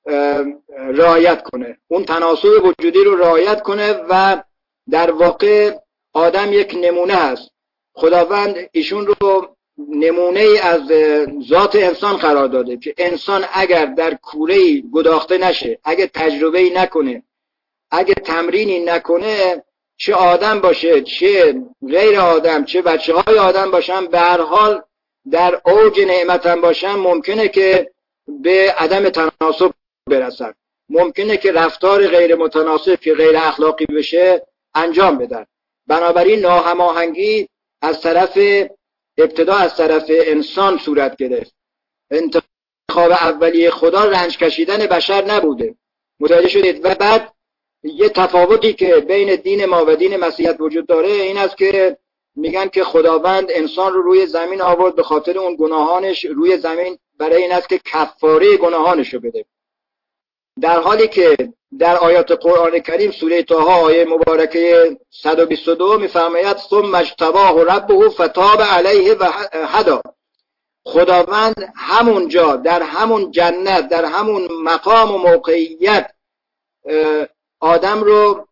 رعایت کنه، اون تناسب وجودی رو رعایت کنه و در واقع آدم یک نمونه هست. خداوند ایشون رو نمونه ای از ذات انسان قرار داده که انسان اگر در کوره‌ای گداخته نشه، اگه تجربه‌ای نکنه، اگه تمرینی نکنه، چه آدم باشه چه غیر آدم، چه بچه‌های آدم باشن، به هر حال در اوج نعمت هم باشن ممکنه که به عدم تناسب برسن، ممکنه که رفتار غیر متناسب که غیر اخلاقی بشه انجام بدن. بنابراین ناهماهنگی از طرف ابتدا از طرف انسان صورت گرفت. انتخاب اولیه خدا رنج کشیدن بشر نبوده، متوجه شدید؟ و بعد یه تفاوتی که بین دین ما و دین مسیحیت وجود داره این است که میگن که خداوند انسان رو روی زمین آورد به خاطر اون گناهانش روی زمین، برای این است که کفاره گناهانش رو بده، در حالی که در آیات قرآن کریم سوره طه آیه مبارکه صد و بیست و دو میفرماید ثم اجتباه ربه فتاب علیه و هدی. خداوند همونجا در همون جنت در همون مقام و موقعیت آدم رو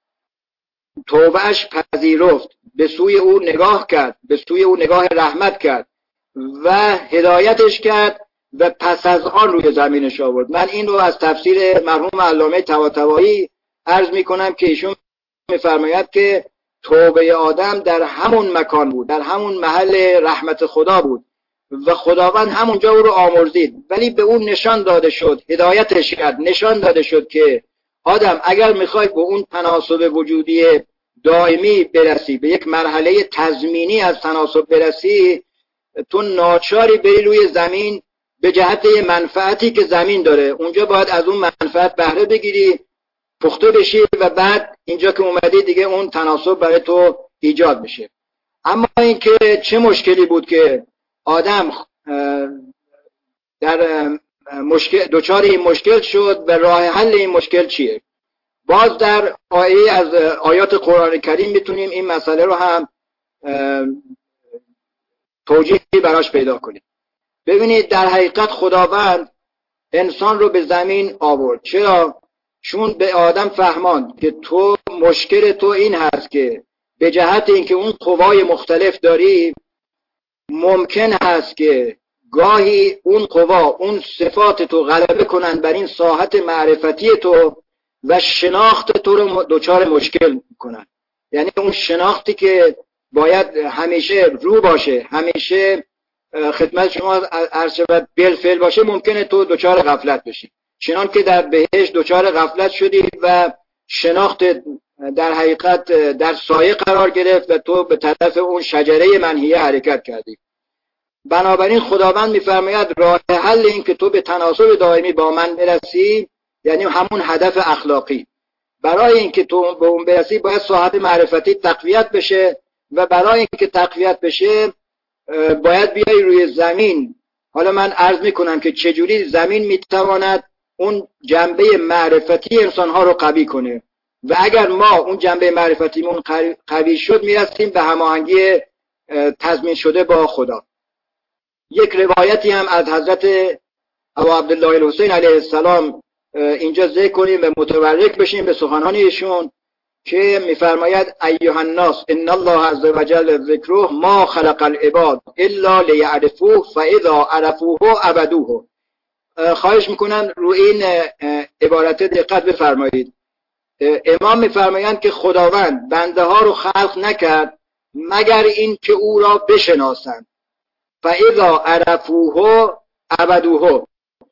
توبهش پذیرفت، به سوی او نگاه کرد، به سوی او نگاه رحمت کرد و هدایتش کرد و پس از آن روی زمینش آورد. من این رو از تفسیر مرحوم علامه طباطبایی عرض می کنم که ایشون میفرماید که توبه آدم در همون مکان بود، در همون محل رحمت خدا بود و خداوند همونجا او رو آمرزید، ولی به اون نشان داده شد، هدایتش کرد، نشان داده شد که آدم اگر میخوای به اون تناسب وجودی دائمی برسی، به یک مرحله تضمینی از تناسب برسی، تو ناچاری بری روی زمین به جهت منفعتی که زمین داره، اونجا باید از اون منفعت بهره بگیری، پخته بشی و بعد اینجا که اومدی دیگه اون تناسب برای تو ایجاد میشه. اما اینکه چه مشکلی بود که آدم در مشکل دچار این مشکل شد و راه حل این مشکل چیه؟ باز در آیه از آیات قرآن کریم میتونیم این مسئله رو هم توجیهی براش پیدا کنیم. ببینید در حقیقت خداوند انسان رو به زمین آورد. چرا؟ چون به آدم فهماند که تو مشکل تو این هست که به جهت اینکه اون قوای مختلف داری ممکن هست که گاهی اون قوا اون صفات تو غلبه کنن بر این ساحت معرفتی تو و شناخت تو رو دچار مشکل کنن. یعنی اون شناختی که باید همیشه رو باشه، همیشه خدمت شما عرض شود بالفعل باشه، ممکنه تو دچار غفلت بشی، چنان که در بهشت دچار غفلت شدی و شناخت در حقیقت در سایه قرار گرفت و تو به طرف اون شجره منهیه حرکت کردی. بنابراین خداوند میفرماید راه حل این که تو به تناسب دائمی با من برسی، یعنی همون هدف اخلاقی، برای اینکه تو به اون برسی باید ساحت معرفتی تقویت بشه و برای اینکه تقویت بشه باید بیای روی زمین. حالا من عرض میکنم که چجوری زمین میتواند اون جنبه معرفتی انسانها رو قوی کنه و اگر ما اون جنبه معرفتیمون قوی شد میرسیم به هماهنگی تضمین شده با خدا. یک روایتی هم از حضرت ابو عبدالله الحسین علیه السلام اینجا ذکر کنیم و متورک بشیم به سخنان ایشون که میفرماید ایها الناس ان الله عز وجل ذکره ما خلق العباد الا لیعرفوه فاذا عرفوه عبدوه. خواهش میکنم رو این عبارت دقت بفرمایید. امام میفرمایند که خداوند بنده ها رو خلق نکرد مگر این که او را بشناسند. فاذا عرفوه عبدوه،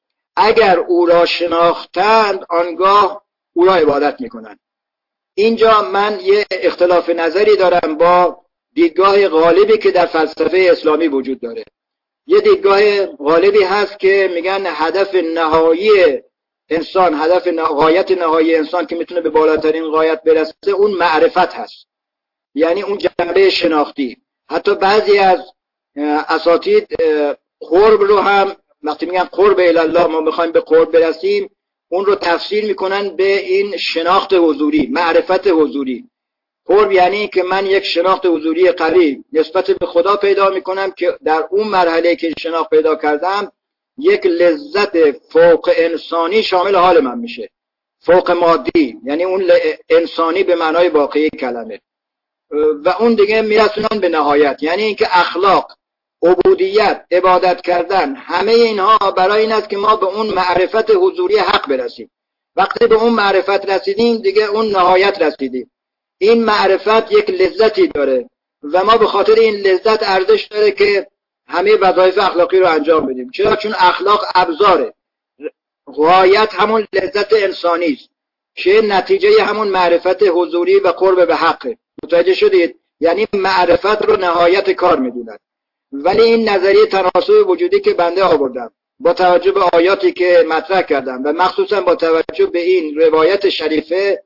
اگر او را شناختند آنگاه او را عبادت میکنند. اینجا من یه اختلاف نظری دارم با دیدگاه غالبی که در فلسفه اسلامی وجود داره. یه دیدگاه غالبی هست که میگن هدف نهایی انسان، هدف نه... غایت نهایی انسان که میتونه به بالاترین غایت برسه اون معرفت هست، یعنی اون جنبه شناختی. حتی بعضی از اساتید قرب رو هم وقتی میگن قرب الله، ما میخوایم به قرب برسیم، اون رو تفسیر میکنن به این شناخت حضوری، معرفت حضوری. قرب یعنی که من یک شناخت حضوری قریب نسبت به خدا پیدا میکنم که در اون مرحله که شناخت پیدا کردم یک لذت فوق انسانی شامل حال من میشه، فوق مادی، یعنی اون انسانی به معنای واقعی کلمه. و اون دیگه میرسونن به نهایت، یعنی اینکه اخلاق، عبودیت، عبادت کردن، همه اینها برای این است که ما به اون معرفت حضوری حق برسیم. وقتی به اون معرفت رسیدیم دیگه اون نهایت رسیدیم. این معرفت یک لذتی داره و ما به خاطر این لذت ارزش داره که همه وظایف اخلاقی رو انجام بدیم. چرا؟ چون اخلاق ابزاره، غایت همون لذت انسانی است که نتیجه همون معرفت حضوری و قرب به حقه. متوجه شدید؟ یعنی معرفت رو نهایت کار میدونن. ولی این نظریه تناسب وجودی که بنده آوردم با توجه به آیاتی که مطرح کردم و مخصوصا با توجه به این روایت شریفه،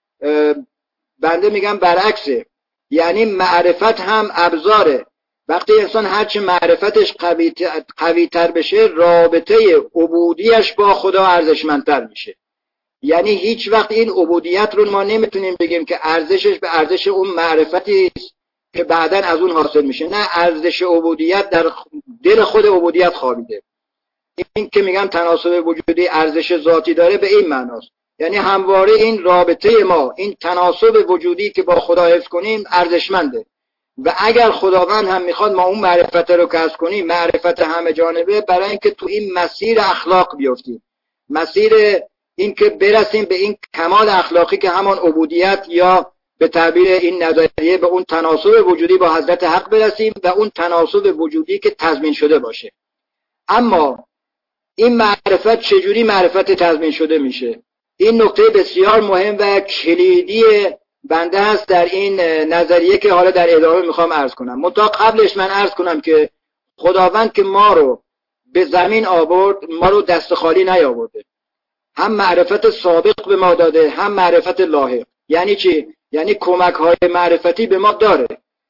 بنده میگم برعکسه. یعنی معرفت هم ابزاره. وقتی انسان هرچی معرفتش قوی تر بشه، رابطه عبودیش با خدا ارزشمندتر میشه. یعنی هیچ وقت این عبودیت رو ما نمیتونیم بگیم که ارزشش به ارزش اون معرفتی است که بعداً از اون حاصل میشه. نه، ارزش عبودیت در دل خود عبودیت خوابیده. این که میگم تناسب وجودی ارزش ذاتی داره به این معناست. یعنی همواره این رابطه ما، این تناسب وجودی که با خدا حفظ کنیم ارزشمنده. و اگر خداوند هم میخواد ما اون معرفت رو کسب کنیم، معرفت همه جانبه، برای اینکه تو این مسیر اخلاق بیفتیم، مسیر این که برسیم به این کمال اخلاقی که همان عبودیت، یا به تعبیر این نظریه به اون تناسب وجودی با حضرت حق برسیم و اون تناسب وجودی که تضمین شده باشه. اما این معرفت چجوری معرفت تضمین شده میشه؟ این نکته بسیار مهم و کلیدی بنده هست در این نظریه که حالا در ادامه میخوام عرض کنم. منتها قبلش من عرض کنم که خداوند که ما رو به زمین آورد، ما رو دست خالی نیاورده. هم معرفت سابق به ما داده، هم معرفت لاحق. یعنی چی؟ یعنی کمک های معرفتی به ما داره.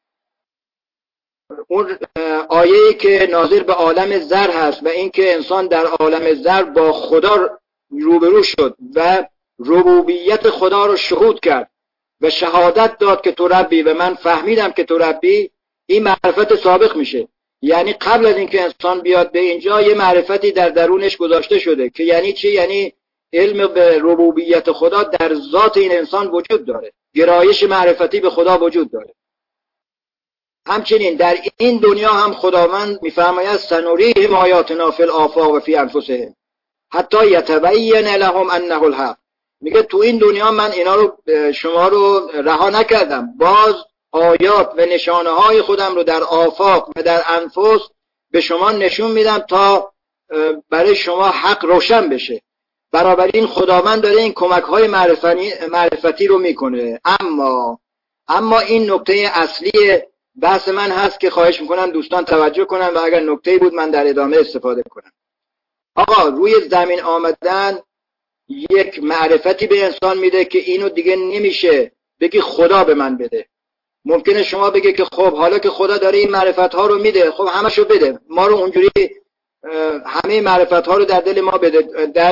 اون آیه‌ای که ناظر به عالم زر هست و این که انسان در عالم زر با خدا روبرو شد و ربوبیت خدا رو شهود کرد و شهادت داد که تو ربی و من فهمیدم که تو ربی، این معرفت سابق میشه. یعنی قبل از اینکه انسان بیاد به اینجا یه معرفتی در درونش گذاشته شده که یعنی چی؟ یعنی علم به ربوبیت خدا در ذات این انسان وجود داره، گرایش معرفتی به خدا وجود داره. همچنین در این دنیا هم خداوند میفرماید سنوریهم آیاتنا فی الآفاق و فی انفسهم حتی یتبین لهم انه الحق. میگه تو این دنیا من اینا رو شما رو رها نکردم، باز آیات و نشانه های خودم رو در آفاق و در انفس به شما نشون میدم تا برای شما حق روشن بشه. برابر این خداوند داره این کمک های معرفتی رو میکنه. اما اما این نکته اصلی بحث من هست که خواهش میکنم دوستان توجه کنن و اگر نکته بود من در ادامه استفاده کنم. آقا روی زمین آمدن یک معرفتی به انسان میده که اینو دیگه نمیشه بگی خدا به من بده. ممکنه شما بگی که خب حالا که خدا داره این معرفت ها رو میده، خب همشو بده، ما رو اونجوری همه معرفت ها رو در دل ما بده، در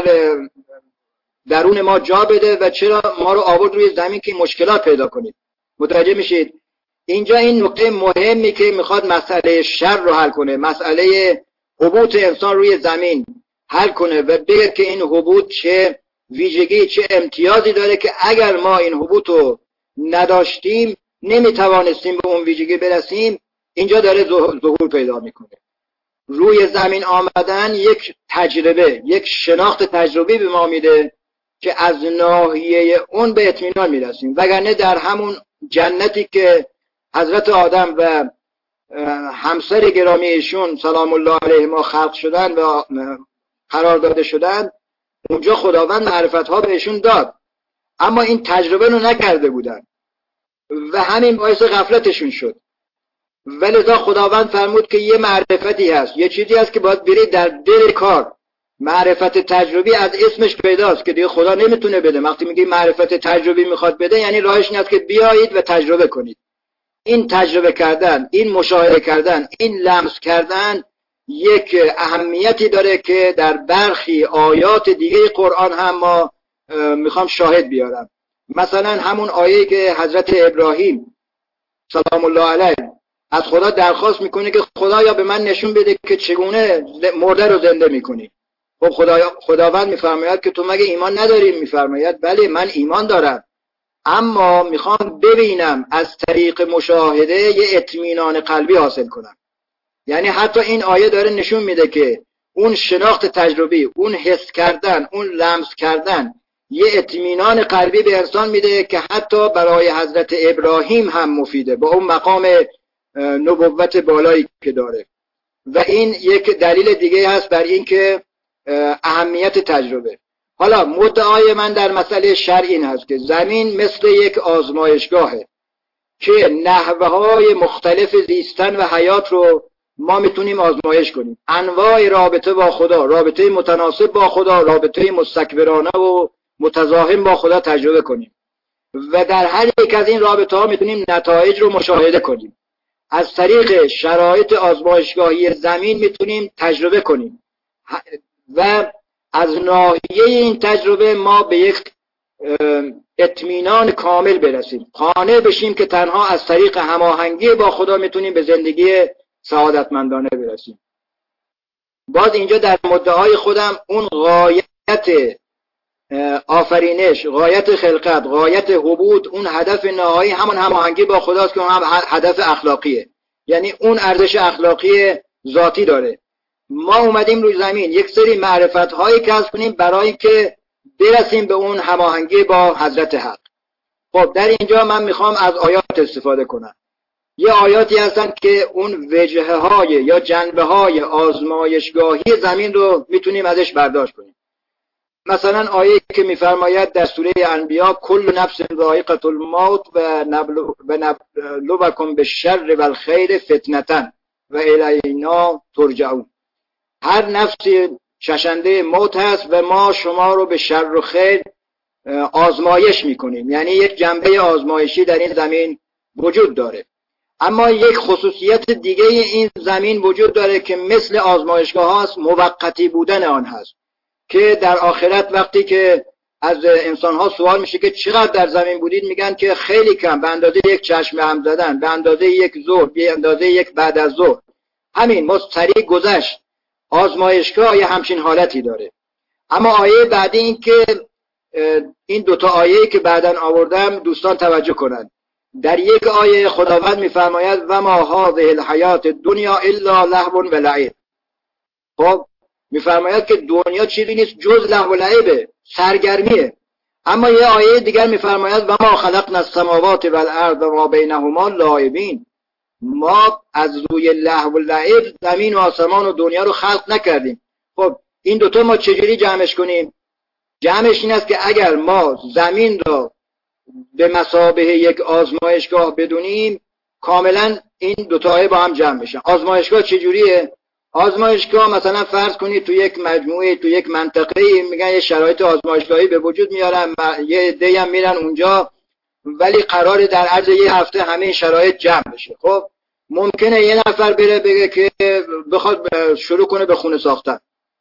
درون ما جا بده و چرا ما رو آورد روی زمین که مشکلات پیدا کنید. متوجه میشید؟ اینجا این نکته مهمی که میخواد مسئله شر رو حل کنه، مسئله هبوط انسان روی زمین حل کنه و بگه که این هبوط چه ویژگی، چه امتیازی داره که اگر ما این هبوط رو نداشتیم نمیتوانستیم به اون ویژگی برسیم. اینجا داره ظهور پیدا میکنه. روی زمین آمدن یک تجربه، یک شناخت تجربی به ما میده که از ناحیه اون به اطمینان میرسیم. وگرنه در همون جنتی که حضرت آدم و همسر گرامی ایشون سلام الله علیه ما خلق شدن و قرار داده شدن، اونجا خداوند معرفت ها بهشون داد، اما این تجربه رو نکرده بودن و همین باعث غفلتشون شد. ولذا خداوند فرمود که یه معرفتی هست، یه چیزی هست که باید بری در دل کار. معرفت تجربی از اسمش پیداست که دیگه خدا نمیتونه بده. وقتی میگه معرفت تجربی میخواد بده، یعنی راهش این است که بیایید و تجربه کنید. این تجربه کردن، این مشاهده کردن، این لمس کردن یک اهمیتی داره که در برخی آیات دیگه قرآن هم ما میخوام شاهد بیارم. مثلا همون آیه که حضرت ابراهیم سلام الله علیه از خدا درخواست میکنه که خدایا به من نشون بده که چگونه مرده رو زنده میکنی. خب خدا خداوند میفرماید که تو مگه ایمان نداری؟ میفرماید بله من ایمان دارم، اما میخوام ببینم از طریق مشاهده یه اطمینان قلبی حاصل کنم. یعنی حتی این آیه داره نشون میده که اون شناخت تجربی، اون حس کردن، اون لمس کردن یه اطمینان قلبی به انسان میده که حتی برای حضرت ابراهیم هم مفیده با اون مقام نبوت بالایی که داره. و این یک دلیل دیگه هست بر این که اهمیت تجربه. حالا مدعای من در مسئله شرع این هست که زمین مثل یک آزمایشگاهه که نحوه‌های مختلف زیستن و حیات رو ما میتونیم آزمایش کنیم. انواع رابطه با خدا، رابطه متناسب با خدا، رابطه مستکبرانه و متزاحم با خدا تجربه کنیم و در هر یک از این رابطه ها میتونیم نتایج رو مشاهده کنیم. از طریق شرایط آزمایشگاهی زمین میتونیم تجربه کنیم و از ناحیه این تجربه ما به یک اطمینان کامل برسیم، قانع بشیم که تنها از طریق هماهنگی با خدا میتونیم به زندگی سعادتمندانه برسیم. باز اینجا در مدعای خودم اون غایت آفرینش، غایت خلقت، غایت حبود، اون هدف نهایی همون هماهنگی با خداست که هم هدف اخلاقیه، یعنی اون ارزش اخلاقی ذاتی داره. ما اومدیم روی زمین یک سری معرفت هایی کسب کنیم برای که برسیم به اون هماهنگی با حضرت حق. خب در اینجا من میخوام از آیات استفاده کنم. یه آیاتی هستن که اون وجهه های یا جنبه های آزمایشگاهی زمین رو میتونیم ازش برداشت کنیم. مثلا آیه که میفرماید در سوره انبیاء کل نفس ذائقة الموت و نبلوکم بالشر والخیر فتنة و الینا ترجعون. هر نفسی چشنده موت هست و ما شما رو به شر و خیر آزمایش میکنیم. یعنی یک جنبه آزمایشی در این زمین وجود داره. اما یک خصوصیت دیگه این زمین وجود داره که مثل آزمایشگاه هاست، موقتی بودن آن هست، که در آخرت وقتی که از انسان ها سوال میشه که چقدر در زمین بودید، میگن که خیلی کم، به اندازه یک چشم هم زدن، به اندازه یک ظهر، به اندازه یک بعد از ظهر. همین ما سریع گذشت. آزمایشگاه یه همچین حالتی داره. اما آیه بعدی این که این دوتا آیه که بعداً آوردم دوستان توجه کنند. در یک آیه خداوند میفرماید و ما هذه الحیات الدنیا الا لهو و لعب. خب میفرماید که دنیا چیزی نیست جز لهو و لعبه، سرگرمیه. اما یه آیه دیگر میفرماید و ما خلقنا السماوات والارض و ما بینهما لاعبین. ما از روی لهو و لعب زمین و آسمان و دنیا رو خلق نکردیم. خب این دوتا ما چجوری جمعش کنیم؟ جمعش این است که اگر ما زمین رو به مثابه یک آزمایشگاه بدونیم، کاملا این دوتا آیه با هم جمع میشن. آزمایشگاه چجوریه؟ آزمایشگاه مثلا فرض کنید تو یک مجموعه، تو یک منطقه، میگن یه شرایط آزمایشگاهی به وجود میارن، یه عده‌ای هم میرن اونجا، ولی قراره در عرض یه هفته همه شرایط جمع بشه. خب ممکنه یه نفر بره بگه که بخواد شروع کنه به خونه ساختن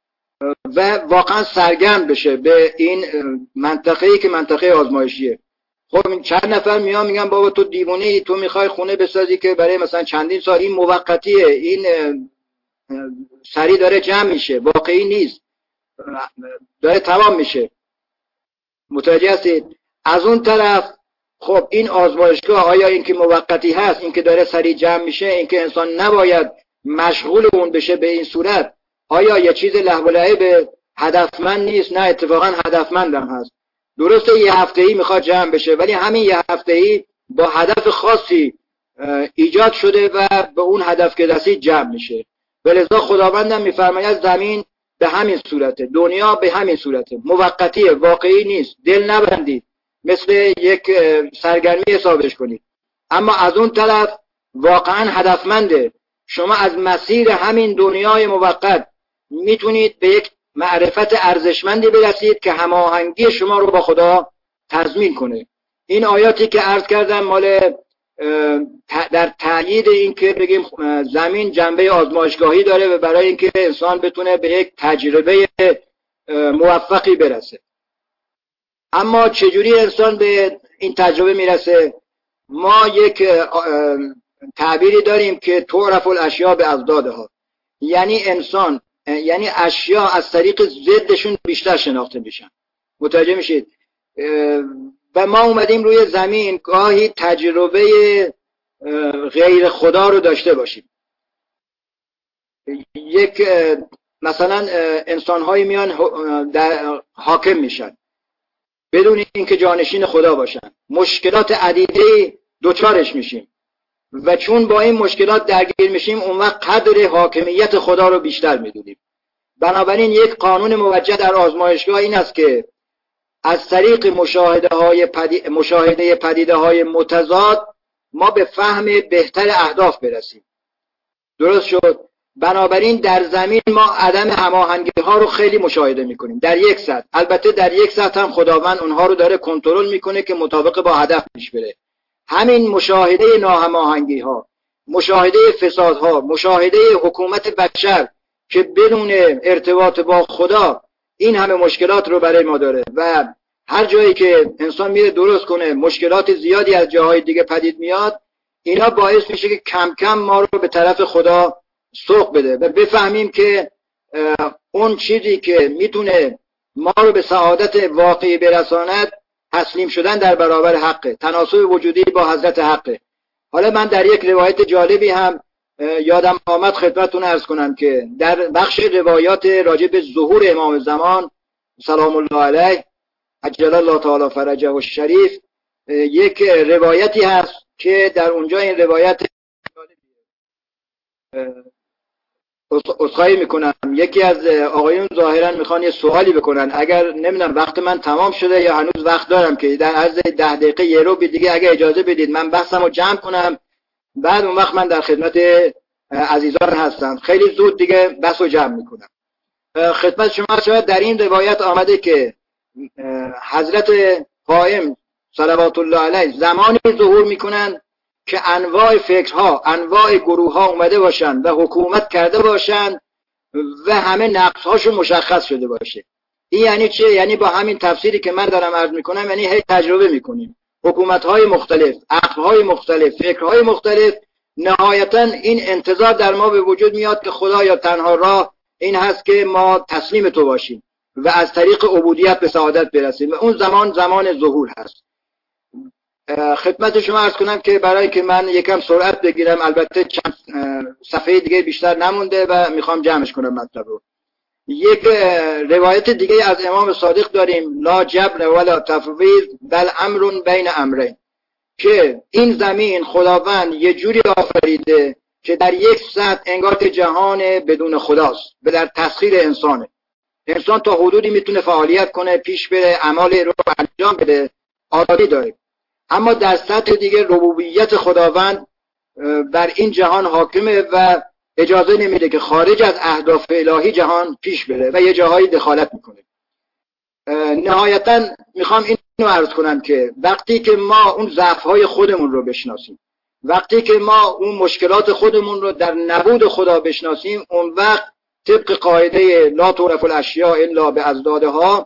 و واقعا سرگرم بشه به این منطقه‌ای که منطقه آزمایشیه. خب چند نفر میان میگن بابا تو دیوانه‌ای، تو میخوای خونه بسازی که برای مثلا چندین سال، این موقتیه، این سری داره جمع میشه، واقعی نیست، داره تمام میشه. متوجه هستید؟ از اون طرف خب این آزمایشگاه آیا این که موقتی هست، این که داره سری جمع میشه، این که انسان نباید مشغول اون بشه به این صورت، آیا یه چیز لهو و لعب هدفمند نیست؟ نه، اتفاقا هدفمندم هست. درسته یه هفته‌ای میخواد جمع بشه، ولی همین یه هفته‌ای با هدف خاصی ایجاد شده و به اون هدف که رسید جمع میشه. ولذا خداوندم میفرماید زمین به همین صورته، دنیا به همین صورته، موقتیه، واقعی نیست. دل نبندید، مثل یک سرگرمی حسابش کنید. اما از اون طرف واقعا هدفمنده. شما از مسیر همین دنیای موقت میتونید به یک معرفت ارزشمندی برسید که هماهنگی شما رو با خدا تضمین کنه. این آیاتی که عرض کردم مال در تأیید این که بگیم زمین جنبه آزمایشگاهی داره و برای اینکه انسان بتونه به یک تجربه موفقی برسه. اما چجوری انسان به این تجربه میرسه؟ ما یک تعبیری داریم که تعرف الاشیاء باضدادها، یعنی انسان یعنی اشیا از طریق ضدشون بیشتر شناخته میشن. متوجه میشید؟ و ما اومدیم روی زمین گاهی تجربه غیر خدا رو داشته باشیم. یک مثلا انسان‌هایی میان حاکم میشن بدون اینکه جانشین خدا باشن، مشکلات عدیده دوچارش میشیم و چون با این مشکلات درگیر میشیم اون وقت قدر حاکمیت خدا رو بیشتر میدونیم. بنابراین یک قانون موجه در آزمایشگاه این است که از طریق مشاهده های پدی... مشاهده پدیده های متضاد ما به فهم بهتر اهداف برسیم. درست شد؟ بنابراین در زمین ما عدم هماهنگی ها رو خیلی مشاهده میکنیم در یک سطح. البته در یک سطح هم خداوند اونها رو داره کنترل میکنه که مطابق با هدف پیش بره. همین مشاهده ناهماهنگی ها، مشاهده فساد ها، مشاهده حکومت بشر که بدون ارتباط با خدا این همه مشکلات رو برای ما داره و هر جایی که انسان میره درست کنه مشکلات زیادی از جاهای دیگه پدید میاد. اینا باعث میشه که کم کم ما رو به طرف خدا سوق بده و بفهمیم که اون چیزی که میتونه ما رو به سعادت واقعی برساند تسلیم شدن در برابر حقه، تناسب وجودی با حضرت حقه. حالا من در یک روایت جالبی هم یادم آمد خدمتتون عرض کنم که در بخش روایات راجع به ظهور امام زمان سلام الله علیه عجل الله تعالی فرجه و شریف یک روایتی هست که در اونجا این روایت عذرخواهی میکنم یکی از آقایون ظاهرا میخوان یه سوالی بکنن. اگر نمیدونم وقت من تمام شده یا هنوز وقت دارم که در عرض ده دقیقه یه رو دیگه اگه اجازه بدید من بحثمو جمع کنم، بعد اون وقت من در خدمت عزیزان هستم. خیلی زود دیگه بحثو جمع میکنم. خدمت شما شاید در این روایت آمده که حضرت قائم صلوات الله علیه زمانی ظهور میکنن که انواع فکرها، انواع گروهها اومده باشن و حکومت کرده باشن و همه نقصهاشو مشخص شده باشه. این یعنی چه؟ یعنی با همین تفسیری که من دارم عرض میکنم یعنی هی تجربه میکنیم حکومت‌های مختلف، عقل‌های مختلف، فکرهای مختلف. نهایتا این انتظار در ما به وجود میاد که خدایا تنها راه این هست که ما تسلیم تو باشیم و از طریق عبودیت به سعادت برسیم و اون زمان زمان ظهور هست. خدمت شما عرض کنم که برای که من یکم سرعت بگیرم، البته چند صفحه دیگه بیشتر نمونده و میخوام جمعش کنم مطلب رو. یک روایت دیگه از امام صادق داریم لا جبر ولا تفویض بل امر بین امرین، که این زمین خداوند یه جوری آفریده که در یک سطح انگار که جهان بدون خداست و در تسخیر انسانه. انسان تا حدودی میتونه فعالیت کنه، پیش بره، اعمال رو انجام بده، آزادی داره. اما در سطح دیگه ربوبیت خداوند بر این جهان حاکمه و اجازه نمیده که خارج از اهداف الهی جهان پیش بره و یه جاهایی دخالت میکنه. نهایتا میخوام اینو عرض کنم که وقتی که ما اون ضعف‌های خودمون رو بشناسیم، وقتی که ما اون مشکلات خودمون رو در نبود خدا بشناسیم، اون وقت طبق قاعده لا تعرف الاشیاء الا باضدادها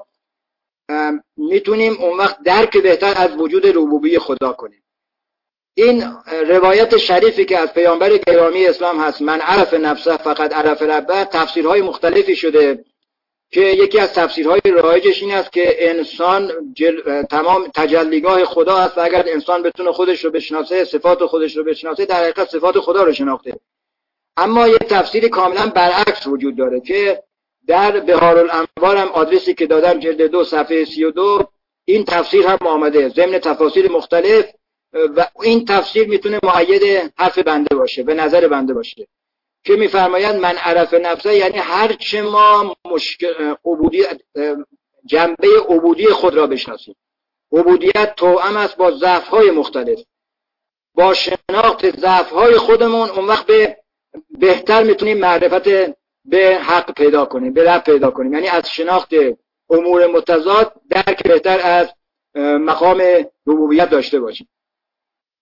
میتونیم اون وقت درک بهتر از وجود ربوبی خدا کنیم. این روایت شریفی که از پیامبر گرامی اسلام هست من عرف نفسه فقط عرف ربه، تفسیرهای مختلفی شده که یکی از تفسیرهای رایجش این است که انسان جل... تمام تجلیگاه خدا است و اگر انسان بتونه خودش رو بشناسه، صفات خودش رو بشناسه، در حقیقت صفات خدا رو شناخته. اما یک تفسیر کاملا برعکس وجود داره که در بهار الانوار هم آدرسی که دادم جلد دو صفحه سی و دو این تفسیر هم آمده ضمن تفاسیر مختلف و این تفسیر میتونه مؤید حرف بنده باشه، به نظر بنده باشه، که میفرمایند من عرف نفسه یعنی هر چه ما مشکل عبودیت جنبه عبودی خود را بشناسیم. عبودیت توأم است با ضعف‌های مختلف. با شناخت ضعف‌های خودمون اون وقت به بهتر میتونیم معرفت به حق پیدا کنیم، به رب پیدا کنیم. یعنی از شناخت امور متضاد درک بهتر از مقام ربوبیت داشته باشیم.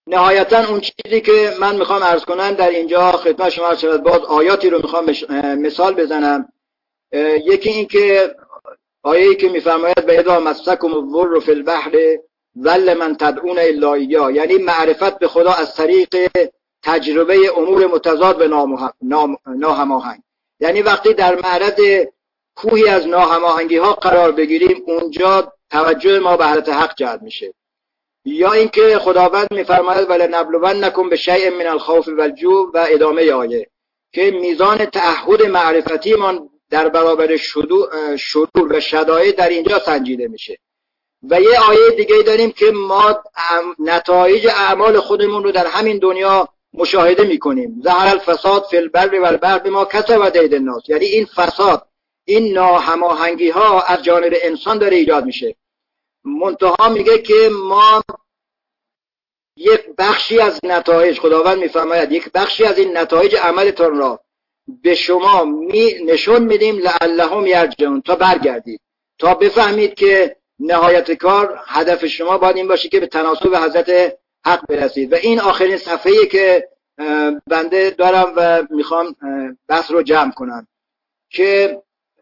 نهایتا اون چیزی که من میخوام عرض کنم در اینجا خدمت شما عرض شود، باز آیاتی رو میخوام مثال بزنم. یکی این که آیه‌ای که میفرماید و اذا مسکم الضر فی البحر ظل من تدعون الا ایاه، یعنی معرفت به خدا از طریق تجربه امور متضاد به ناهماهنگ. یعنی وقتی در معرض کوهی از ناهماهنگی ها قرار بگیریم، اونجا توجه ما به حضرت حق جلب میشه. یا اینکه خداوند میفرماید ولنبلونکم بشیء من الخوف والجوع و ادامه آیه، که میزان تعهد معرفتی ما در برابر شرور و شدائد در اینجا سنجیده میشه. و یه آیه دیگه داریم که ما نتایج اعمال خودمون رو در همین دنیا مشاهده میکنیم. ظهر الفساد فی البر والبحر بما کسبت ایدی الناس، یعنی این فساد، این ناهماهنگی ها از جانب انسان داره ایجاد میشه. منتها میگه که ما یک بخشی از نتایج، خداوند میفرماید یک بخشی از این نتایج عملتان را به شما می نشون میدیم لعلهم یرجعون، تا برگردید، تا بفهمید که نهایت کار، هدف شما باید این باشه که به تناسب حضرت حق برسید. و این آخرین صفحه‌ای که بنده دارم و میخوام بحث رو جمع کنم، که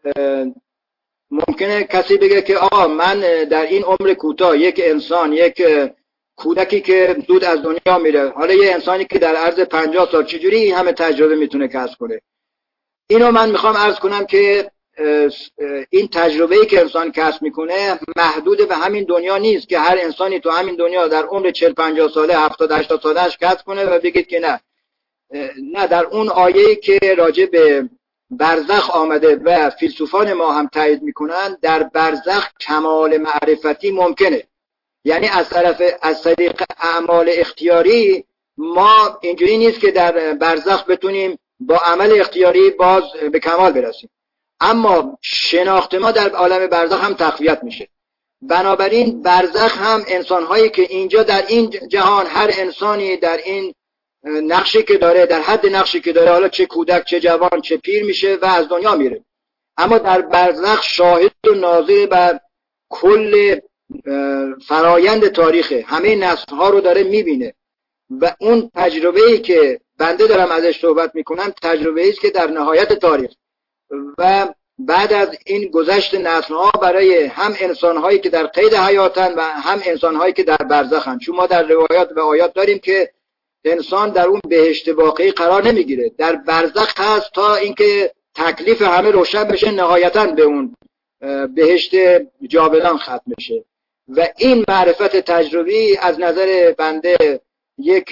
ممکنه کسی بگه که آقا من در این عمر کوتاه، یک انسان، یک کودکی که زود از دنیا میره، حالا یه انسانی که در عرض پنجاه سال چجوری این همه تجربه میتونه کسب کنه؟ اینو من میخوام عرض کنم که این تجربه‌ای که انسان کسب میکنه محدود به همین دنیا نیست که هر انسانی تو همین دنیا در عمر چهل پنجاه ساله، هفتاد هشتاد سالش کسب کنه و بگید که نه. نه، در اون آیه‌ای که راجع به برزخ آمده و فیلسوفان ما هم تایید میکنن، در برزخ کمال معرفتی ممکنه. یعنی از طرف از طریق اعمال اختیاری ما اینجوری نیست که در برزخ بتونیم با عمل اختیاری باز به کمال برسیم، اما شناخت ما در عالم برزخ هم تقویت میشه. بنابراین برزخ هم انسانهایی که اینجا در این جهان، هر انسانی در این نقشی که داره، در حد نقشی که داره، حالا چه کودک چه جوان چه پیر میشه و از دنیا میره، اما در برزخ شاهد و ناظر بر کل فرایند تاریخ همه نسل‌ها رو داره میبینه. و اون تجربه‌ای که بنده دارم ازش صحبت میکنم، تجربه‌ای است که در نهایت تاریخ و بعد از این گذشت نسل‌ها برای هم انسان‌هایی که در قید حیاتن و هم انسان‌هایی که در برزخن. چون ما در روایات و آیات داریم که انسان در اون بهشت واقعی قرار نمیگیره، در برزخ هست تا اینکه تکلیف همه روشن بشه، نهایتاً به اون بهشت جاودان ختم بشه. و این معرفت تجربی از نظر بنده یک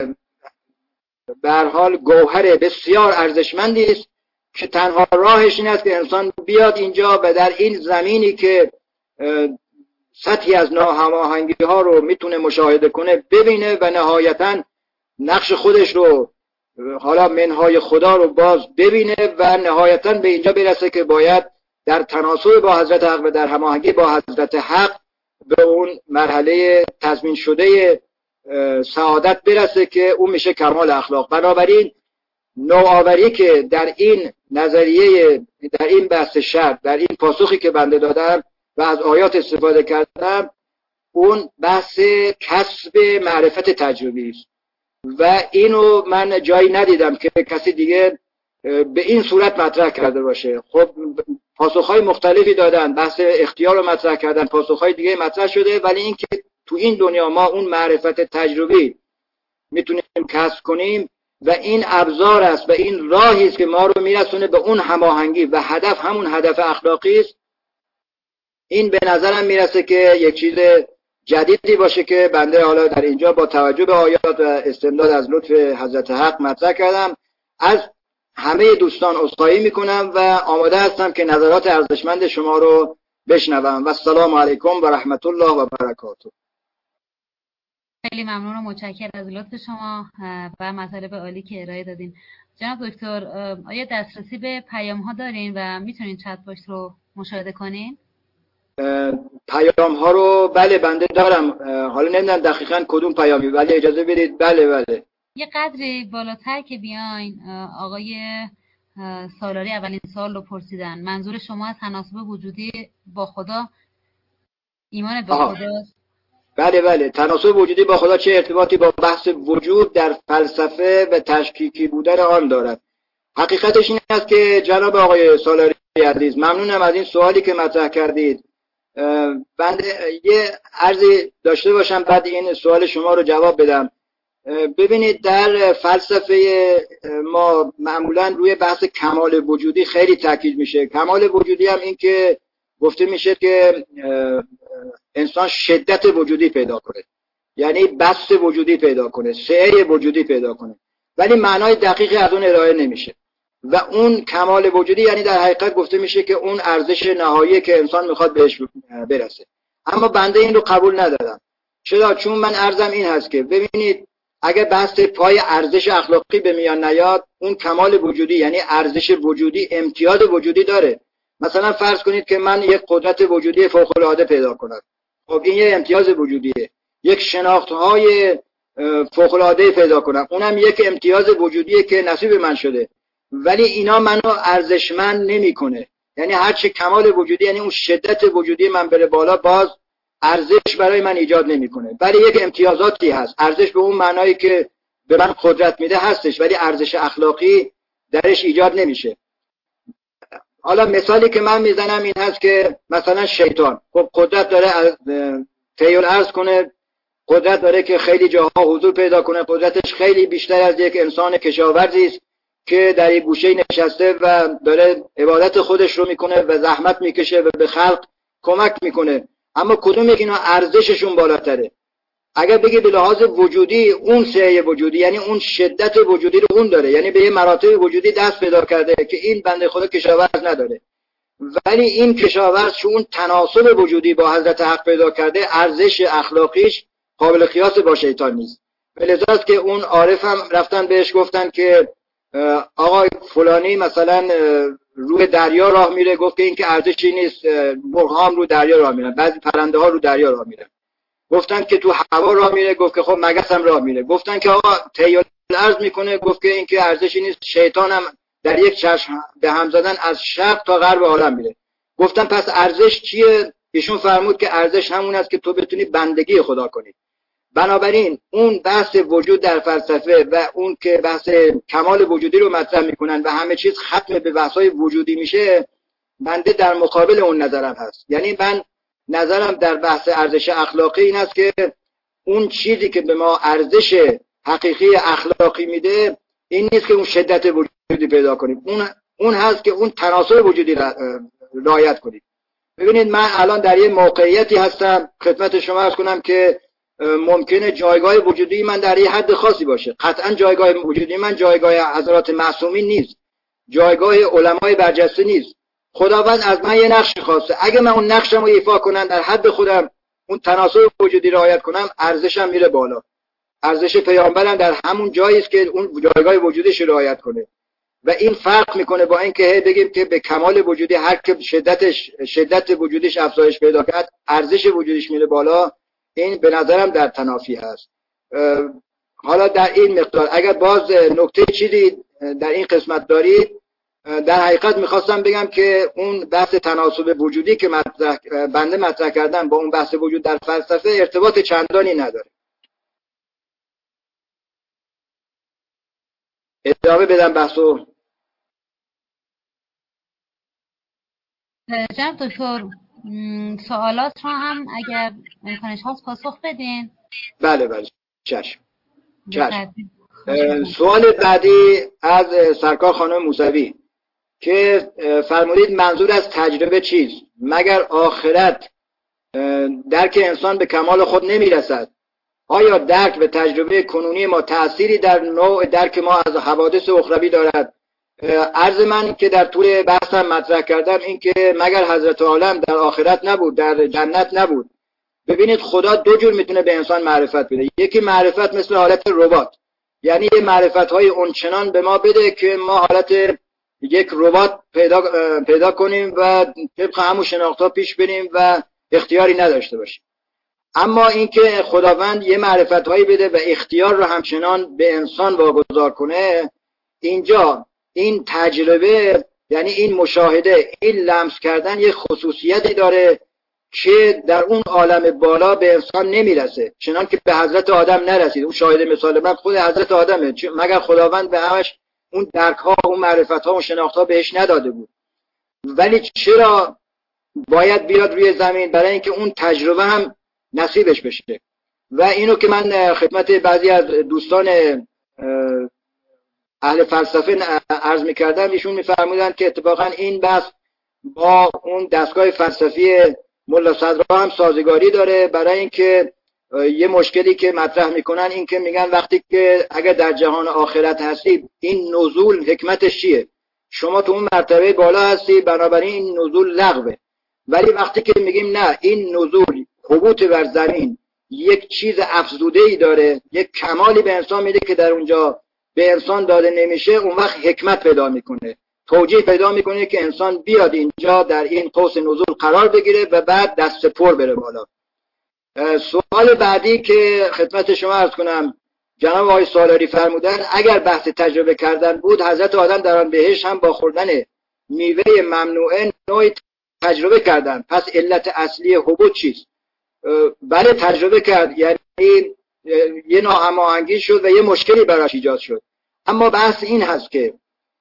به هر حال گوهر بسیار ارزشمندی است که تنها راهش این است که انسان بیاد اینجا و در این زمینی که سطحی از ناهماهنگی ها رو میتونه مشاهده کنه ببینه و نهایتاً نقش خودش رو، حالا منهای خدا رو باز ببینه و نهایتاً به اینجا برسه که باید در تناسب با حضرت حق و در هماهنگی با حضرت حق به اون مرحله تضمین شده سعادت برسه که اون میشه کمال اخلاق. بنابراین نوآوری که در این نظریه، در این بحث شرط، در این پاسخی که بنده دادم و از آیات استفاده کردم، اون بحث کسب معرفت تجربی است و اینو من جایی ندیدم که کسی دیگه به این صورت مطرح کرده باشه. خب پاسخهای مختلفی دادن، بحث اختیار رو مطرح کردن، پاسخهای دیگه مطرح شده، ولی این که تو این دنیا ما اون معرفت تجربی میتونیم کسب کنیم و این ابزار است و این راهی است که ما رو میرسونه به اون هماهنگی و هدف همون هدف اخلاقی است. این به نظرم میرسه که یک چیز جدیدی باشه که بنده حالا در اینجا با توجه به آیات و استمداد از لطف حضرت حق مطرح کردم. از همه دوستان عذرخواهی میکنم و آماده هستم که نظرات ارزشمند شما رو بشنوم. و السلام علیکم و رحمت الله و برکاته. خیلی ممنون و متشکرم از لطف شما و مطالب عالی که ارائه دادین. جناب دکتر، آیا دسترسی به پیام ها دارین و میتونین چت باکس رو مشاهده کنین؟ پیام ها رو بله بنده دارم، حالا نمیدونم دقیقاً کدوم پیامی، ولی اجازه بدید. بله بله یه قدری بالاتر که بیاین، آقای سالاری اولین سوال رو پرسیدن. منظور شما از تناسب وجودی با خدا ایمان به خداست؟ بله بله تناسب وجودی با خدا چه ارتباطی با بحث وجود در فلسفه و تشکیکی بودن آن دارد؟ حقیقتش این است که جناب آقای سالاری عزیز، ممنونم از این سوالی که مطرح کردید. بنده یه عرضی داشته باشم بعد این سوال شما رو جواب بدم. ببینید در فلسفه ما معمولا روی بحث کمال وجودی خیلی تاکید میشه. کمال وجودی هم این که گفته میشه که انسان شدت وجودی پیدا کنه، یعنی بسط وجودی پیدا کنه، سعه وجودی پیدا کنه، ولی معنای دقیقی از اون ارائه نمیشه. و اون کمال وجودی یعنی در حقیقت گفته میشه که اون ارزش نهایی که انسان میخواد بهش برسه. اما بنده این رو قبول ندارم. چرا؟ چون من عرضم این هست که ببینید اگر بحث پای ارزش اخلاقی به میان نیاد، اون کمال وجودی یعنی ارزش وجودی امتیاز وجودی داره. مثلا فرض کنید که من یک قدرت وجودی فوق العاده پیدا کنم، خب این یه امتیاز وجودیه. یک شناخت‌های فوق العاده پیدا کنم، اونم یک امتیاز وجودیه که نصیب من شده، ولی اینا منو ارزشمند نمیکنه. یعنی هر چه کمال وجودی یعنی اون شدت وجودی من بره بالا، باز ارزش برای من ایجاد نمیکنه. ولی یک امتیازاتی هست. ارزش به اون معنایی که به من قدرت میده هستش، ولی ارزش اخلاقی درش ایجاد نمیشه. حالا مثالی که من میزنم این هست که مثلا شیطان خب قدرت داره تیل ارز کنه، قدرت داره که خیلی جاها حضور پیدا کنه، قدرتش خیلی بیشتر از یک انسان کشاورزی است که در یک گوشه نشسته و داره عبادت خودش رو میکنه و زحمت میکشه و به خلق کمک میکنه. اما کدوم یک اینا ارزششون بالاتره؟ اگر بگی به لحاظ وجودی، اون سعه وجودی یعنی اون شدت وجودی رو اون داره، یعنی به یه مراتب وجودی دست پیدا کرده که این بنده خدا کشاورز نداره. ولی این کشاورز چون اون تناسب وجودی با حضرت حق پیدا کرده، ارزش اخلاقیش قابل قیاس با شیطان نیست. لذاست که اون عارف هم رفتن بهش گفتن که آقا فلانی مثلا روی دریا راه میره، گفت که این که ارزشی نیست، مرغ‌ها هم رو دریا راه میرن، بعضی پرنده ها رو دریا راه میرن. گفتن که تو هوا راه میره، گفت که خب مگس هم راه میره. گفتن که آقا تیل ارز میکنه، گفت که این که ارزشی نیست، شیطان هم در یک چشم به هم زدن از شرق تا غرب عالم میره. گفتن پس ارزش چیه؟ ایشون فرمود که ارزش همون است که تو بتونی بندگی خدا کنی. بنابراین اون بحث وجود در فلسفه و اون که بحث کمال وجودی رو مطرح میکنن و همه چیز ختم به بحث‌های وجودی میشه، بنده در مقابل اون نظرم هست. یعنی من نظرم در بحث ارزش اخلاقی این است که اون چیزی که به ما ارزش حقیقی اخلاقی میده این نیست که اون شدت وجودی پیدا کنیم، اون اون هست که اون تناسب وجودی رعایت کنیم. ببینید من الان در یه موقعیتی هستم، خدمت شما عرض کنم که ممکنه جایگاه وجودی من در یه حد خاصی باشه. قطعا جایگاه وجودی من جایگاه حضرات معصومین نیست، جایگاه علمای برجسته نیست. خداوند از من یه نقش خواسته، اگه من اون نقشم رو ایفا کنم، در حد خودم اون تناسب وجودی رعایت کنم، ارزشم میره بالا. ارزش پیامبرم در همون جایی است که اون جایگاه وجودیش رعایت کنه. و این فرق میکنه با اینکه بگیم که به کمال وجودی هر که شدتش شدت وجودیش افزایش پیدا کرد، ارزش وجودیش میره بالا. این به نظرم در تنافی هست. حالا در این مقدار اگر باز نکته چیزی در این قسمت دارید، در حقیقت میخواستم بگم که اون بحث تناسب وجودی که مطرح بنده مطرح کردم با اون بحث وجود در فلسفه ارتباط چندانی نداره. ادامه بدم بحثو. جناب دکتر سوالات رو هم اگر امکانش هست پاسخ بدین. بله بله چشم چشم. سوال بعدی از سرکار خانم موسوی که فرمودید منظور از تجربه چیست؟ مگر آخرت درک انسان به کمال خود نمیرسد؟ آیا درک و تجربه کنونی ما تأثیری در نوع درک ما از حوادث اخروی دارد؟ عرض من که در طول بحثم مطرح کردم این که مگر حضرت عالم در آخرت نبود، در جنت نبود؟ ببینید خدا دو جور میتونه به انسان معرفت بده. یکی معرفت مثل حالت ربات، یعنی معرفت های اونچنان به ما بده که ما حالت یک ربات پیدا پیدا کنیم و طبق همون شناخت‌ها پیش بریم و اختیاری نداشته باشیم. اما اینکه خداوند یه معرفت هایی بده و اختیار رو همچنان به انسان واگذار کنه، اینجا این تجربه یعنی این مشاهده، این لمس کردن یک خصوصیتی داره که در اون عالم بالا به انسان نمیرسه، چنان که به حضرت آدم نرسید. اون شاهد مثال من خود حضرت آدمه، مگر خداوند به همش اون درک ها، اون معرفت ها، اون شناخت ها بهش نداده بود. ولی چرا باید بیاد روی زمین؟ برای اینکه اون تجربه هم نصیبش بشه. و اینو که من خدمت بعضی از دوستان اهل فلسفه عرض می‌کردم، ایشون می‌فرمودن که اتفاقا این بحث با اون دستگاه فلسفی ملا صدرا هم سازگاری داره، برای اینکه یه مشکلی که مطرح میکنن این که میگن وقتی که اگر در جهان آخرت هستی این نزول حکمتش چیه؟ شما تو اون مرتبه بالا هستی، بنابراین این نزول لغوه. ولی وقتی که میگیم نه، این نزول حبوط بر زمین یک چیز افزوده‌ای داره، یک کمالی به انسان میده که در اونجا به انسان داده نمیشه، اون وقت حکمت پیدا میکنه، توجیه پیدا میکنه که انسان بیاد اینجا در این قوس نزول قرار بگیره و بعد دست پر بره بالا. سوال بعدی که خدمت شما عرض کنم، جناب آقای سالاری فرمودن اگر بحث تجربه کردن بود، حضرت آدم در آن بهشت هم با خوردن میوه ممنوعه نوعی تجربه کردن، پس علت اصلی حبوط چیست؟ بله تجربه کرد، یعنی یه ناهماهنگی شد و یه مشکلی براش ایجاد شد. اما بحث این هست که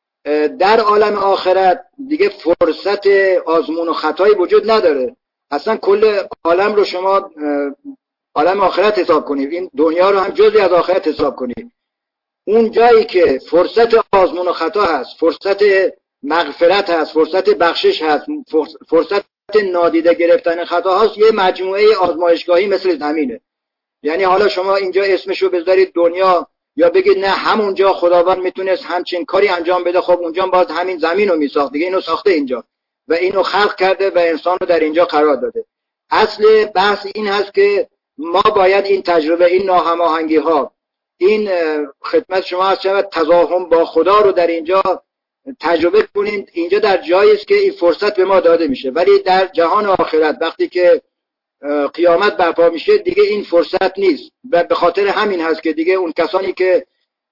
در عالم آخرت دیگه فرصت آزمون و خطایی وجود نداره. اصلا کل عالم رو شما عالم آخرت حساب کنید، این دنیا رو هم جزئی از آخرت حساب کنید. اون جایی که فرصت آزمون و خطا هست، فرصت مغفرت هست، فرصت بخشش هست، فرصت نادیده گرفتن خطا هست، یه مجموعه آزمایشگاهی مثل زمینه. یعنی حالا شما اینجا اسمشو بذارید دنیا، یا بگید نه همونجا خداوند میتونست همچین کاری انجام بده، خب اونجا باز همین زمین رو میساخت دیگه، اینو ساخته اینجا و اینو خلق کرده و انسان رو در اینجا قرار داده. اصل بحث این هست که ما باید این تجربه، این ناهماهنگی ها، این خدمت شما هست شود تزاحم با خدا رو در اینجا تجربه کنیم. اینجا در جایی است که این فرصت به ما داده میشه، ولی در جهان آخرت وقتی که قیامت برپا میشه دیگه این فرصت نیست و به خاطر همین هست که دیگه اون کسانی که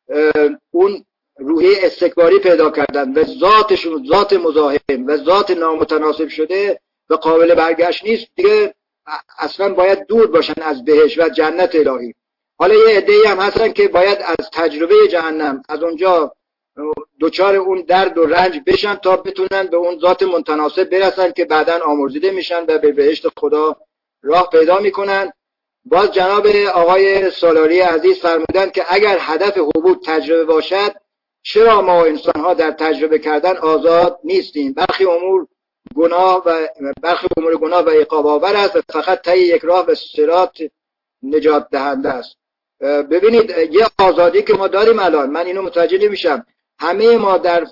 اون روحیه استکباری پیدا کردن و ذاتشون ذات مزاحم و ذات نامتناسب شده و قابل برگشت نیست، دیگه اصلا باید دور باشن از بهشت و جنت الهی. حالا یه عده‌ای هم هستن که باید از تجربه جهنم از اونجا دوچار اون درد و رنج بشن تا بتونن به اون ذات متناسب برسن که بعداً آمرزیده میشن و به بهشت خدا راه پیدا میکنن. باز جناب آقای سالاری عزیز فرمودن که اگر هدف حبوط تجربه باشد، چرا ما انسان ها در تجربه کردن آزاد نیستیم؟ برخی امور گناه و برخی امور گناه و عقاب آور است و فقط طی یک راه و صراط نجات دهنده است. ببینید یه آزادی که ما داریم الان، من اینو متوجه نمیشم، همه ما در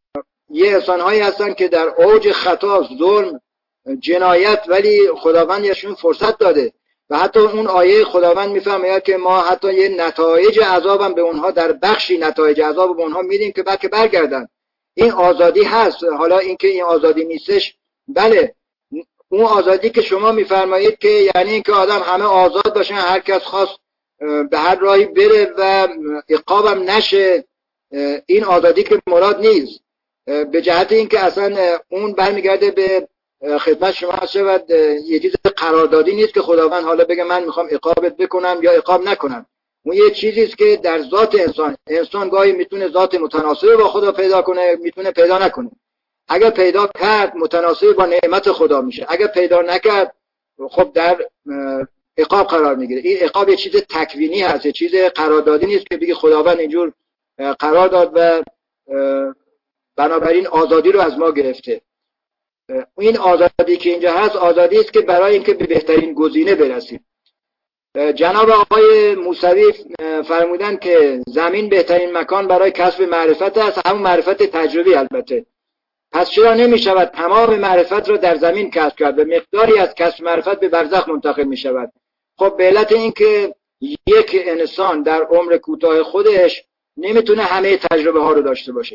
یه انسان هایی هستن که در اوج خطا، ظلم، جنایت، ولی خداوند یشون فرصت داده و حتی اون آیه خداوند میفرماید که ما حتی یه نتایج عذابم به اونها در بخشی نتایج عذاب به اونها میدیم که بلکه برگردن. این آزادی هست. حالا اینکه این آزادی نیستش، بله اون آزادی که شما میفرمایید که یعنی اینکه آدم همه آزاد باشن، هر کس خواست به هر راهی بره و عقابم نشه، این آزادی که مراد نیست. به جهت اینکه اصلا اون برمیگرده به خدمت شما شود یه چیز قراردادی نیست که خداوند حالا بگه من میخوام عقابت بکنم یا عقاب نکنم. اون یه چیزی است که در ذات انسان، انسان گاهی میتونه ذات متناسب با خدا پیدا کنه، میتونه پیدا نکنه. اگر پیدا کرد متناسب با نعمت خدا میشه، اگر پیدا نکرد خب در عقاب قرار میگیره. این عقاب یه چیز تکوینی هست، یه چیز قراردادی نیست که بگه خداوند اینجور قرار داد و بنابراین آزادی رو از ما گرفته. این آزادی که اینجا هست آزادی است که برای اینکه به بهترین گزینه برسیم. جناب آقای موسوی فرمودن که زمین بهترین مکان برای کسب معرفت است، همون معرفت تجربی البته. پس چرا نمی شود تمام معرفت را در زمین کسب کرد و مقداری از کسب معرفت به برزخ منتقل می شود؟ خب به علت اینکه یک انسان در عمر کوتاه خودش نمیتونه همه تجربه ها رو داشته باشه.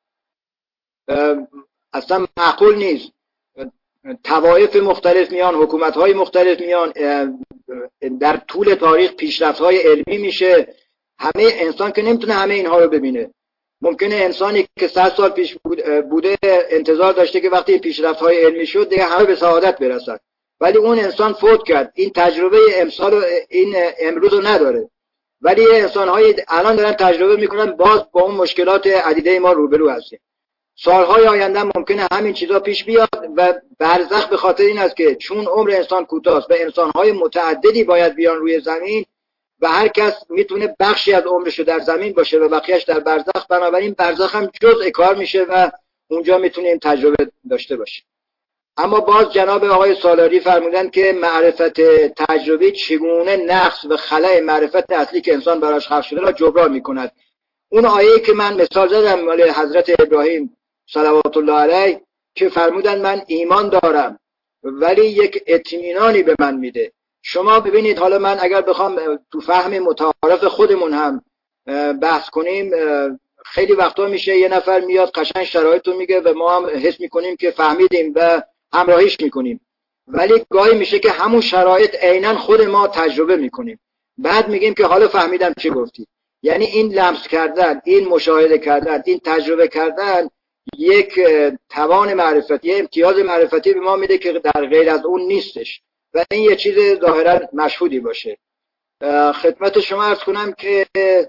اصلا معقول نیست. طوایف مختلف میان، حکومت های مختلف میان، در طول تاریخ پیشرفت های علمی میشه، همه انسان که نمیتونه همه اینها رو ببینه. ممکنه انسانی که صد سال پیش بوده انتظار داشته که وقتی پیشرفت های علمی شد دیگه همه به سعادت برسن، ولی اون انسان فوت کرد، این تجربه امسال و این امروز رو نداره، ولی انسان‌های الان دارن تجربه میکنن، باز با اون مشکلات عدیده ما روبرو هستیم. سالهای آینده ممکنه همین چیزا پیش بیاد و برزخ به خاطر این است که چون عمر انسان کوتاست و انسان‌های متعددی باید بیان روی زمین و هر کس میتونه بخشی از عمرشو در زمین باشه و بقیه‌اش در برزخ، بنابراین برزخ هم جزء کار میشه و اونجا میتونیم تجربه داشته باشیم. اما باز جناب آقای سالاری فرمودن که معرفت تجربی چگونه نقص و خلأ معرفت اصلی که انسان براش خلق شده را جبران میکند. اون آیه‌ای که من مثال زدم مال حضرت ابراهیم صلوات الله علیه که فرمودن من ایمان دارم ولی یک اطمینانی به من میده. شما ببینید، حالا من اگر بخوام تو فهم متعارف خودمون هم بحث کنیم، خیلی وقتا میشه یه نفر میاد قشنگ شرایط رو میگه و ما هم حس میکنیم که فهمیدیم و همراهیش میکنیم، ولی گاهی میشه که همون شرایط عیناً خود ما تجربه میکنیم، بعد میگیم که حالا فهمیدم چی گفتی. یعنی این لمس کردن، این مشاهده کردن، این تجربه کردن یک توان معرفتی، یک امتیاز معرفتی به ما میده که در غیر از اون نیستش و این یه چیز ظاهرا مشهودی باشه. خدمت شما عرض کنم که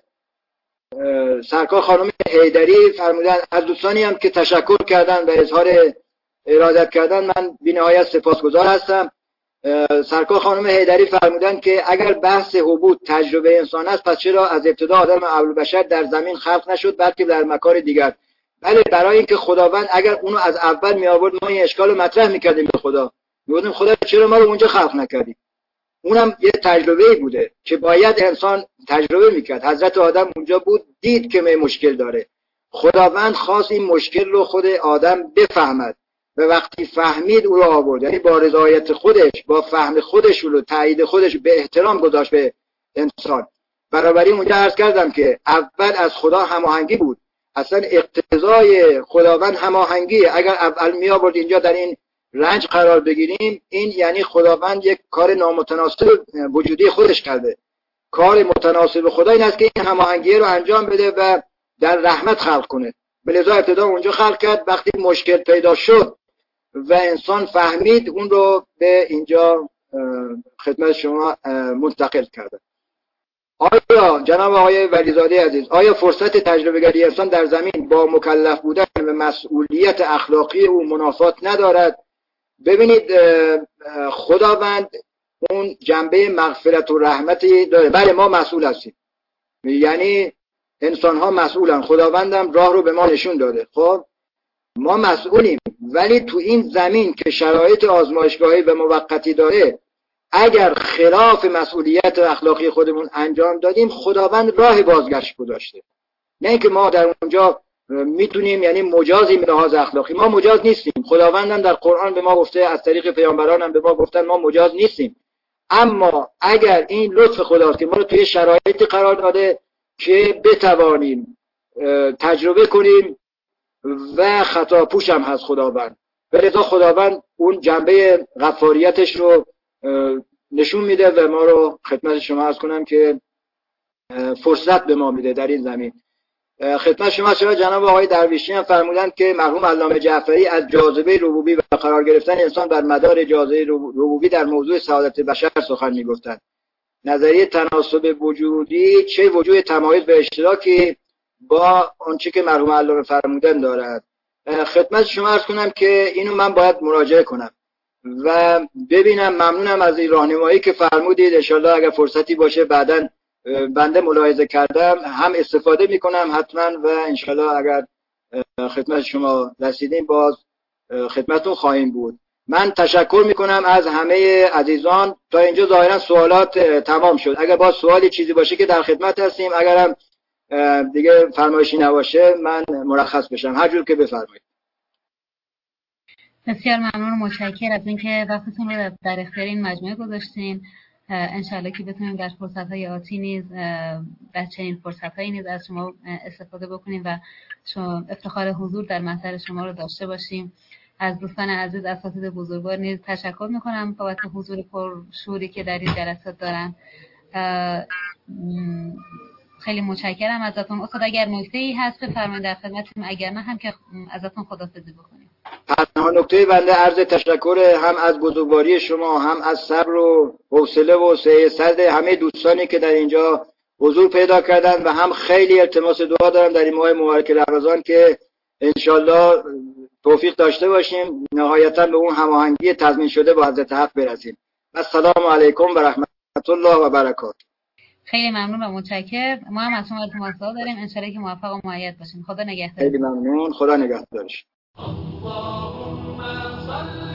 سرکار خانم حیدری فرمودن، از دوستانی هم که تشکر کردن و اظهار ارادت کردن من بی‌نهایت سپاسگزار هستم. سرکار خانم حیدری فرمودن که اگر بحث حبوط تجربه انسان است، پس چرا از ابتدا آدم اولوالبشر در زمین خلق نشد بلکه در مکان دیگر؟ بله، برای اینکه خداوند اگر اونو از اول می آورد ما این اشکال رو مطرح میکردیم به خدا، میگفتیم خدا چرا ما رو اونجا خلق نکردی؟ اونم یه تجربه‌ای بوده که باید انسان تجربه میکرد. حضرت آدم اونجا بود، دید که می مشکل داره، خداوند خواست این مشکل رو خود آدم بفهمد و وقتی فهمید او رو آورد، یعنی با رضایت خودش، با فهم خودش و تایید خودش به احترام گذاشت به انسان. بنابراین اونجا عرض کردم که اول از خدا هماهنگی بود، اصلا اقتضای خداوند هماهنگی. اگر اول می آورد اینجا در این رنج قرار بگیریم، این یعنی خداوند یک کار نامتناسب وجودی خودش کرده. کار متناسب خدا این است که این هماهنگی رو انجام بده و در رحمت خلق کنه. بلذا ابتدا اونجا خلق کرد، وقتی مشکل پیدا شد و انسان فهمید، اون رو به اینجا خدمت شما منتقل کرده. آیا جناب آقای ولیزاده عزیز، آیا فرصت تجربه گری انسان در زمین با مکلف بودن و مسئولیت اخلاقی او منافات ندارد؟ ببینید، خداوند اون جنبه مغفرت و رحمتی داره. بله، ما مسئول هستیم، یعنی انسان ها مسئولن، خداوندم راه رو به ما نشون داده. خب ما مسئولیم، ولی تو این زمین که شرایط آزمایشگاهی و موقتی داره، اگر خلاف مسئولیت اخلاقی خودمون انجام دادیم، خداوند راه بازگشت گذاشته. نه اینکه ما در اونجا میتونیم، یعنی مجازیم به لحاظ اخلاقی. ما مجاز نیستیم. خداوندم در قرآن به ما گفته، از طریق پیامبران هم به ما گفتن ما مجاز نیستیم. اما اگر این لطف خداست که ما رو توی شرایطی قرار داده که بتوانیم تجربه کنیم و خطا پوش هم هست خداوند، ولذا خداوند اون جنبه غفاریتش رو نشون میده و ما رو خدمت شما عرض کنم که فرصت به ما میده در این زمین. خدمت شما چرا جناب آقای درویشی هم فرمودند که مرحوم علامه جعفری از جاذبه ربوبی و قرار گرفتن انسان بر مدار جاذبه ربوبی در موضوع سعادت بشر سخن میگفتند. نظریه تناسب وجودی چه وجوه تمایز به اشتراکی با آنچه که مرحوم علامه فرمودن دارد؟ خدمت شما عرض کنم که اینو من باید مراجعه کنم و ببینم. ممنونم از این راهنمایی که فرمودید. ان شاءالله اگر فرصتی باشه بعداً بنده ملاحظه کردم هم استفاده میکنم حتما و ان شاءالله اگر خدمت شما رسیدیم باز خدمتتون خواهیم بود. من تشکر میکنم از همه عزیزان. تا اینجا ظاهرا سوالات تمام شد. اگر باز سوالی چیزی باشه که در خدمت هستیم، اگرم دیگه فرمایشی نباشه من مرخص بشم، هر جور که بفرمایید. بسیار ممنون و متشکرم از اینکه وقتتون رو در اختیار این مجموعه گذاشتین. انشالله که بتونیم در فرصت‌های آتی نیز در چنین فرصت‌هایی نیز از شما استفاده بکنیم و شما افتخار حضور در محضر شما رو داشته باشیم. از دوستان عزیز، اساتید بزرگوار نیز تشکر می‌کنم بابت حضور پرشوری که در این جلسات دارن. خیلی متشکرم ازتون. استاد اگر نکته‌ای هست بفرمایید در خدمتتون، اگر نه هم که ازتون خداحافظی بکنیم. تنها نکته بنده عرض تشکر هم از بزرگواری شما، هم از صبر و حوصله و سعی صد همه دوستانی که در اینجا حضور پیدا کردن و هم خیلی التماس دعا دارم در این ماه مبارک رمضان که انشالله توفیق داشته باشیم نهایتا به اون هماهنگی تضمین شده با حضرت حق برسیم. السلام علیکم و رحمت الله و برکاته. خیلی ممنون و متشکرم. ما هم از شما التماس دعا داریم ان شاءالله که موفق و مؤید باشین. خدا نگهدار. خیلی ممنون. خدا نگهدارش. اللهم صل